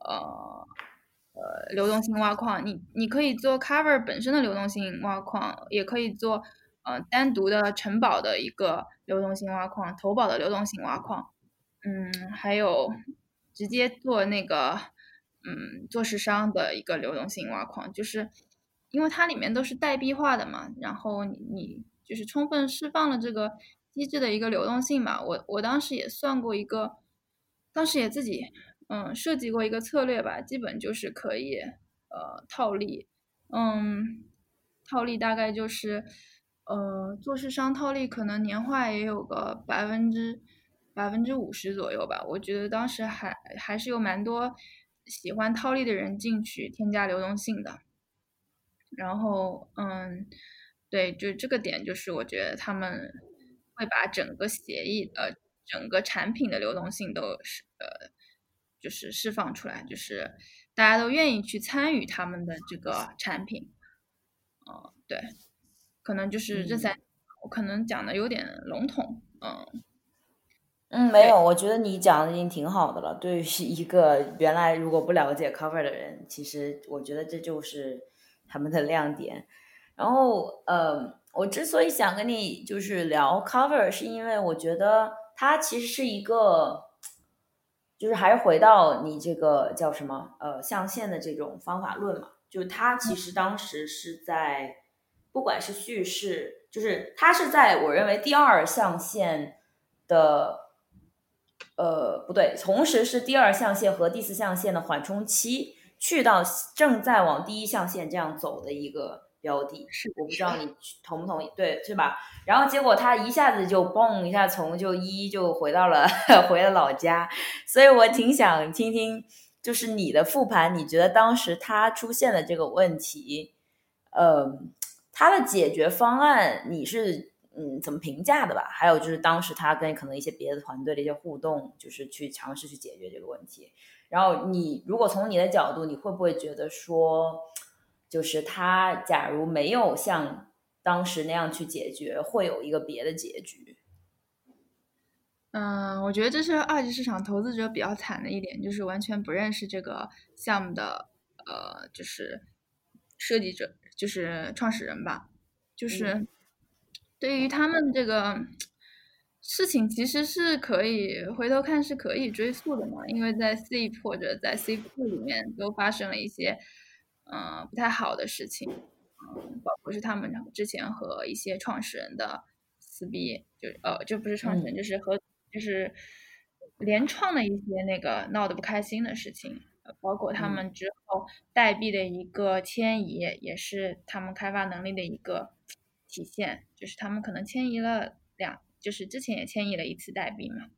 流动性挖矿，你可以做 cover 本身的流动性挖矿，也可以做单独的承保的一个流动性挖矿，投保的流动性挖矿，还有直接做那个做市商的一个流动性挖矿，就是因为它里面都是代币化的嘛，然后你就是充分释放了这个机制的一个流动性嘛。我当时也算过一个，当时也自己设计过一个策略吧，基本就是可以套利，套利大概就是做市商套利可能年化也有个50%左右吧。我觉得当时还是有蛮多喜欢套利的人进去添加流动性的。然后对，就这个点就是我觉得他们会把整个协议整个产品的流动性都就是释放出来，就是大家都愿意去参与他们的这个产品。对，可能就是这3，我可能讲的有点笼统。 没有，我觉得你讲的已经挺好的了。对于一个原来如果不了解 cover 的人，其实我觉得这就是他们的亮点。然后我之所以想跟你就是聊 cover，是因为我觉得它其实是一个，就是还是回到你这个叫什么象限的这种方法论嘛，就是它其实当时是在不管是叙事，就是它是在我认为第2象限的。不对，同时是第2象限和第4象限的缓冲期，去到正在往第1象限这样走的一个标的。我不知道你同不同意，对，是吧？然后结果他一下子就嘣一下从就回到了回了老家，所以我挺想听听，就是你的复盘，你觉得当时他出现的这个问题，他的解决方案你是怎么评价的吧？还有就是当时他跟可能一些别的团队的一些互动，就是去尝试去解决这个问题。然后你如果从你的角度，你会不会觉得说，就是他假如没有像当时那样去解决，会有一个别的结局？ 我觉得这是二级市场投资者比较惨的一点，就是完全不认识这个项目的就是设计者，就是创始人吧，就是对于他们这个事情，其实是可以回头看是可以追溯的嘛，因为在 SIP 或者在 SIP2 里面都发生了一些不太好的事情，包括是他们之前和一些创始人的撕逼，就不是创始人，就是联创的一些那个闹得不开心的事情，包括他们之后代币的一个迁移，也是他们开发能力的一个体现，就是他们可能迁移了就是之前也迁移了一次代币嘛。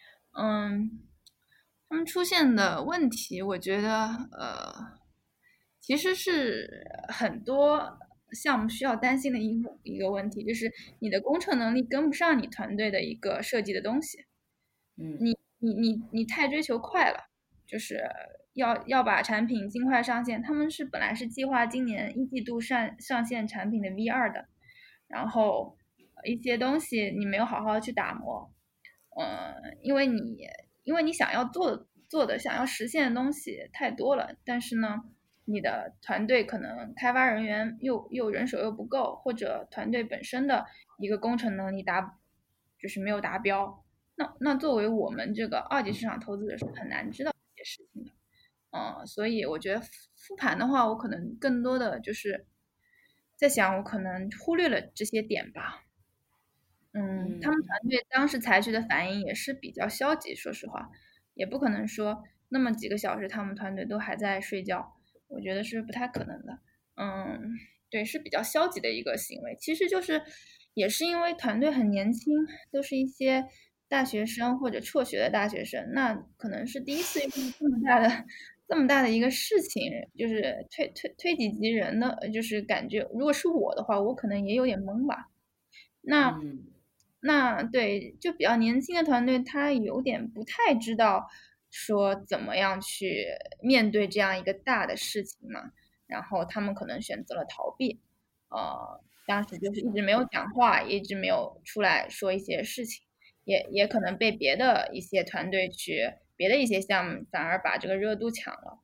他们出现的问题，我觉得其实是很多项目需要担心的一个问题，就是你的工程能力跟不上你团队的一个设计的东西。你太追求快了，就是要把产品尽快上线。他们本来是计划今年一季度上线产品的 V2的，然后一些东西你没有好好的去打磨，因为你想要做的想要实现的东西太多了，但是呢，你的团队可能开发人员又人手又不够，或者团队本身的一个工程能力就是没有达标。那作为我们这个二级市场投资者是很难知道这些事情的，所以我觉得复盘的话，我可能更多的就是在想，我可能忽略了这些点吧。他们团队当时采取的反应也是比较消极，说实话，也不可能说那么几个小时他们团队都还在睡觉，我觉得是不太可能的。对，是比较消极的一个行为。其实也是因为团队很年轻，都是一些大学生或者辍学的大学生，那可能是第一次遇到这么大的一个事情，就是推己及人的，就是感觉如果是我的话，我可能也有点懵吧。那对，就比较年轻的团队，他有点不太知道说怎么样去面对这样一个大的事情嘛，然后他们可能选择了逃避，当时就是一直没有讲话，也一直没有出来说一些事情，也可能被别的一些团队别的一些项目反而把这个热度抢了，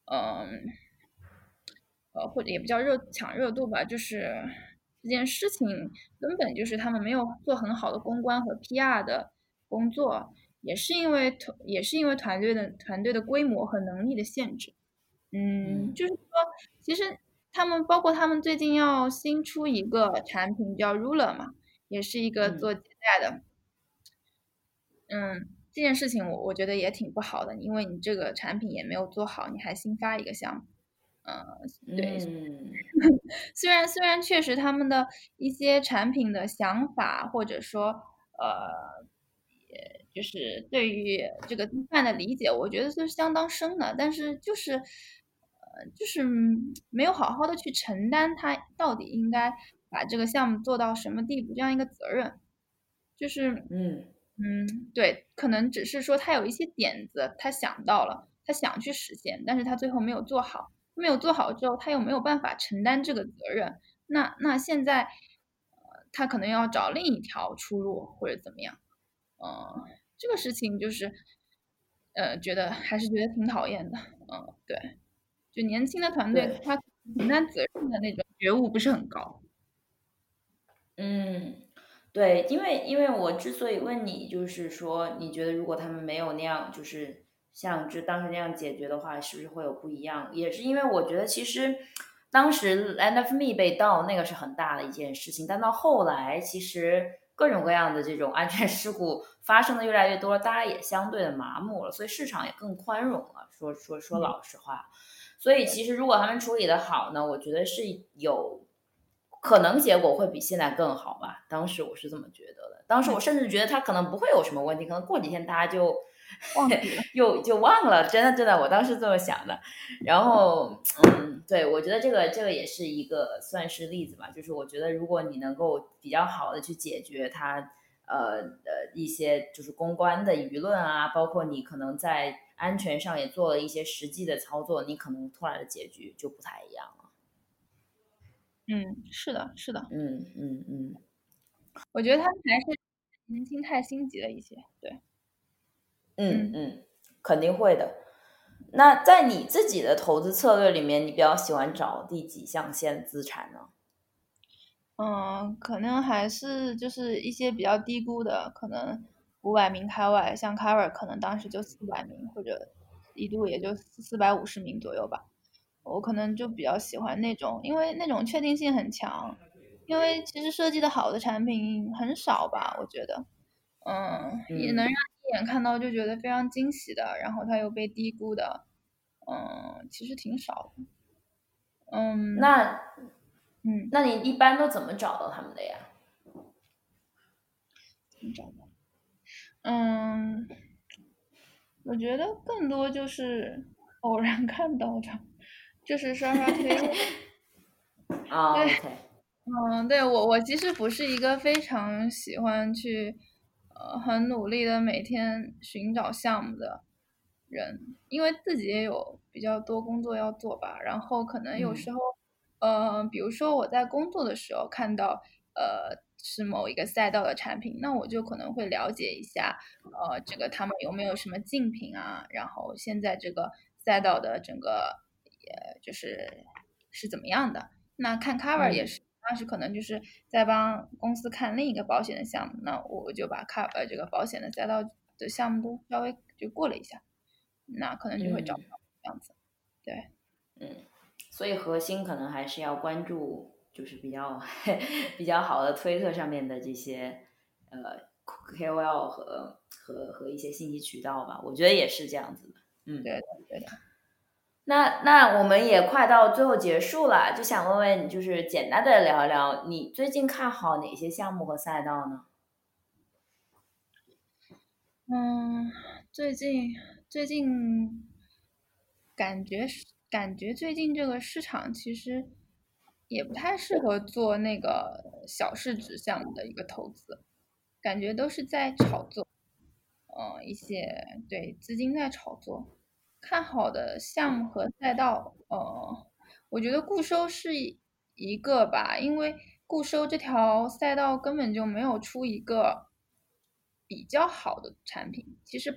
或者也不叫抢热度吧，就是这件事情根本就是他们没有做很好的公关和 PR 的工作，也是因为团队的规模和能力的限制。就是说，其实包括他们最近要新出一个产品叫 Ruler 嘛，也是一个做借贷的。这件事情我觉得也挺不好的，因为你这个产品也没有做好，你还新发一个项目。对，虽然确实他们的一些产品的想法，或者说就是对于这个规范的理解，我觉得是相当深的，但是就是没有好好的去承担他到底应该把这个项目做到什么地步这样一个责任，就是对，可能只是说他有一些点子，他想到了，他想去实现，但是他最后没有做好。没有做好之后，他又没有办法承担这个责任。那现在，他可能要找另一条出路或者怎么样。这个事情就是，还是觉得挺讨厌的。对，就年轻的团队，他承担责任的那种觉悟不是很高。 对，因为我之所以问你，就是说你觉得如果他们没有那样，就是像当时那样解决的话，是不是会有不一样？也是因为我觉得其实当时 Land of Me 被盗那个是很大的一件事情，但到后来其实各种各样的这种安全事故发生的越来越多，大家也相对的麻木了，所以市场也更宽容了。说老实话，所以其实如果他们处理的好呢，我觉得是有可能结果会比现在更好吧。当时我是这么觉得的，当时我甚至觉得他可能不会有什么问题，可能过几天大家就就忘了，真的，我当时这么想的。然后对，我觉得这个也是一个算是例子吧，就是我觉得如果你能够比较好的去解决它一些就是公关的舆论啊，包括你可能在安全上也做了一些实际的操作，你可能出来的结局就不太一样了。 是的，是的。 我觉得他们还是年轻太心急了一些。对。 肯定会的。那在你自己的投资策略里面，你比较喜欢找第几象限资产呢？ 可能还是就是一些比较低估的，可能500名开外，像 Cover 可能当时就400名，或者一度也就450名左右吧。我可能就比较喜欢那种，因为那种确定性很强，因为其实设计的好的产品很少吧，我觉得，也能让一眼看到就觉得非常惊喜的，然后它又被低估的，其实挺少的。 那你一般都怎么找到他们的呀？ 怎么找到？我觉得更多就是偶然看到的，就是刷刷推特。对， OK。 对，我其实不是一个非常喜欢去，很努力的每天寻找项目的人，因为自己也有比较多工作要做吧。然后可能有时候，比如说我在工作的时候看到，是某一个赛道的产品，那我就可能会了解一下，这个他们有没有什么竞品啊，然后现在这个赛道的整个，是怎么样的。那看 cover 也是，当时可能就是在帮公司看另一个保险的项目，那我就把这个保险的赛道的项目都稍微就过了一下，那可能就会找到这样子。对， 所以核心可能还是要关注，就是比较比较好的推特上面的这些KOL 和一些信息渠道吧，我觉得也是这样子的。 对的，对的。 那我们也快到最后结束了，就想问问你，就是简单的聊一聊，你最近看好哪些项目和赛道呢？ 最近感觉最近这个市场其实也不太适合做那个小市值项目的一个投资，感觉都是在炒作。一些对资金在炒作，看好的项目和赛道，我觉得固收是一个吧，因为固收这条赛道根本就没有出一个比较好的产品。其实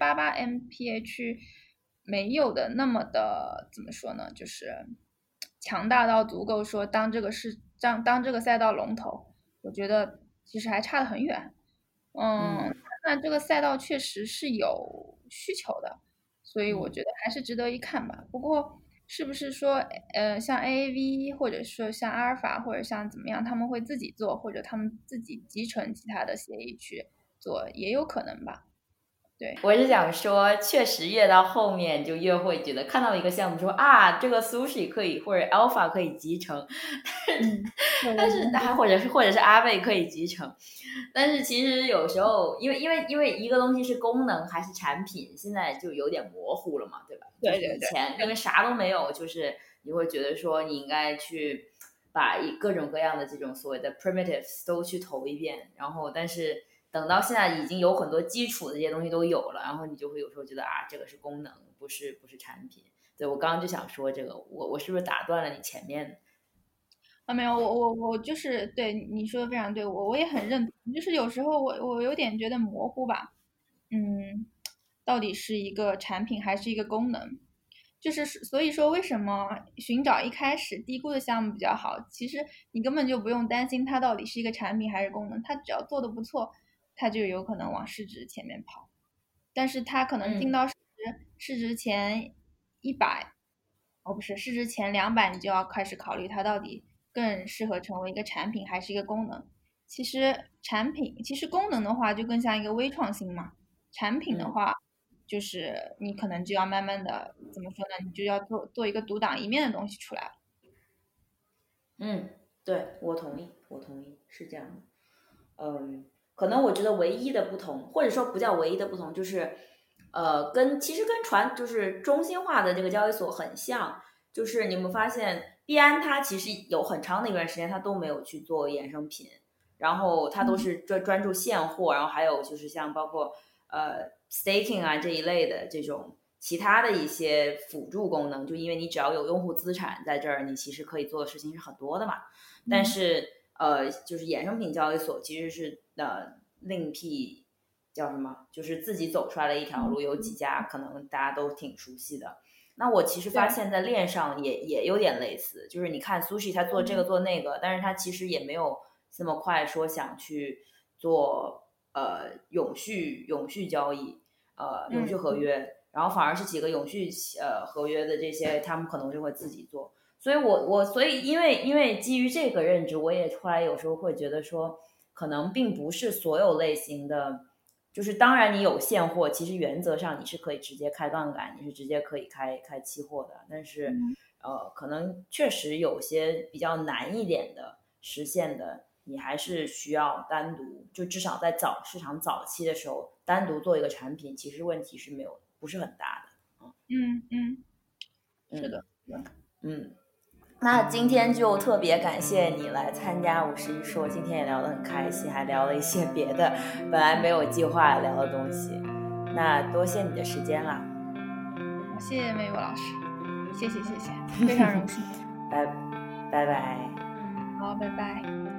88MPH 没有的那么的怎么说呢，就是强大到足够说当这个赛道龙头，我觉得其实还差得很远。那这个赛道确实是有需求的，所以我觉得还是值得一看吧。不过，是不是说，像 AAV 或者说像阿尔法或者像怎么样，他们会自己做，或者他们自己集成其他的协议去做，也有可能吧。对， 我是想说，确实越到后面就越会觉得看到一个项目说啊，这个 sushi 可以或者 alpha 可以集成，但是还或者是阿贝可以集成，但是其实有时候因为一个东西是功能还是产品，现在就有点模糊了嘛，对吧？ 对就是以前因为啥都没有，就是你会觉得说你应该去把各种各样的这种所谓的 primitives 都去投一遍，然后但是等到现在已经有很多基础的这些东西都有了，然后你就会有时候觉得啊，这个是功能，不是产品。对，我刚刚就想说这个，我是不是打断了你前面？ 没有，我就是对你说的非常对，我也很认同，就是有时候我有点觉得模糊吧，到底是一个产品还是一个功能？就是所以说，为什么寻找一开始低估的项目比较好？其实你根本就不用担心它到底是一个产品还是功能，它只要做的不错，它就有可能往市值前面跑。但是它可能进到市值前100，哦不是市值前200，你就要开始考虑它到底更适合成为一个产品还是一个功能。其实功能的话就更像一个微创新嘛，产品的话就是你可能就要慢慢的怎么说呢？你就要做一个独当一面的东西出来了。 对，我同意，是这样的。可能我觉得唯一的不同，或者说不叫唯一的不同，就是其实跟就是中心化的这个交易所很像，就是你有没有发现，币安它其实有很长的一段时间它都没有去做衍生品，然后它都是专注现货，然后还有就是像包括staking 啊这一类的这种其他的一些辅助功能，就因为你只要有用户资产在这儿，你其实可以做的事情是很多的嘛。但是就是衍生品交易所其实是另辟叫什么，就是自己走出来了一条路，有几家可能大家都挺熟悉的。那我其实发现在链上也有点类似，就是你看 Sushi 他做这个做那个，但是他其实也没有这么快说想去做永续交易，永续合约，然后反而是几个永续合约的这些，他们可能就会自己做。所以所以因为基于这个认知，我也后来有时候会觉得说，可能并不是所有类型的，就是当然你有现货，其实原则上你是可以直接开杠杆，你是直接可以开期货的，但是可能确实有些比较难一点的实现的，你还是需要单独，就至少在市场早期的时候单独做一个产品，其实问题是不是很大的。 是的。 那今天就特别感谢你来参加51说，今天也聊得很开心，还聊了一些别的本来没有计划聊的东西，那多谢你的时间啦。 谢谢Mabel老师，谢谢，非常荣幸。 拜拜。 好，拜拜。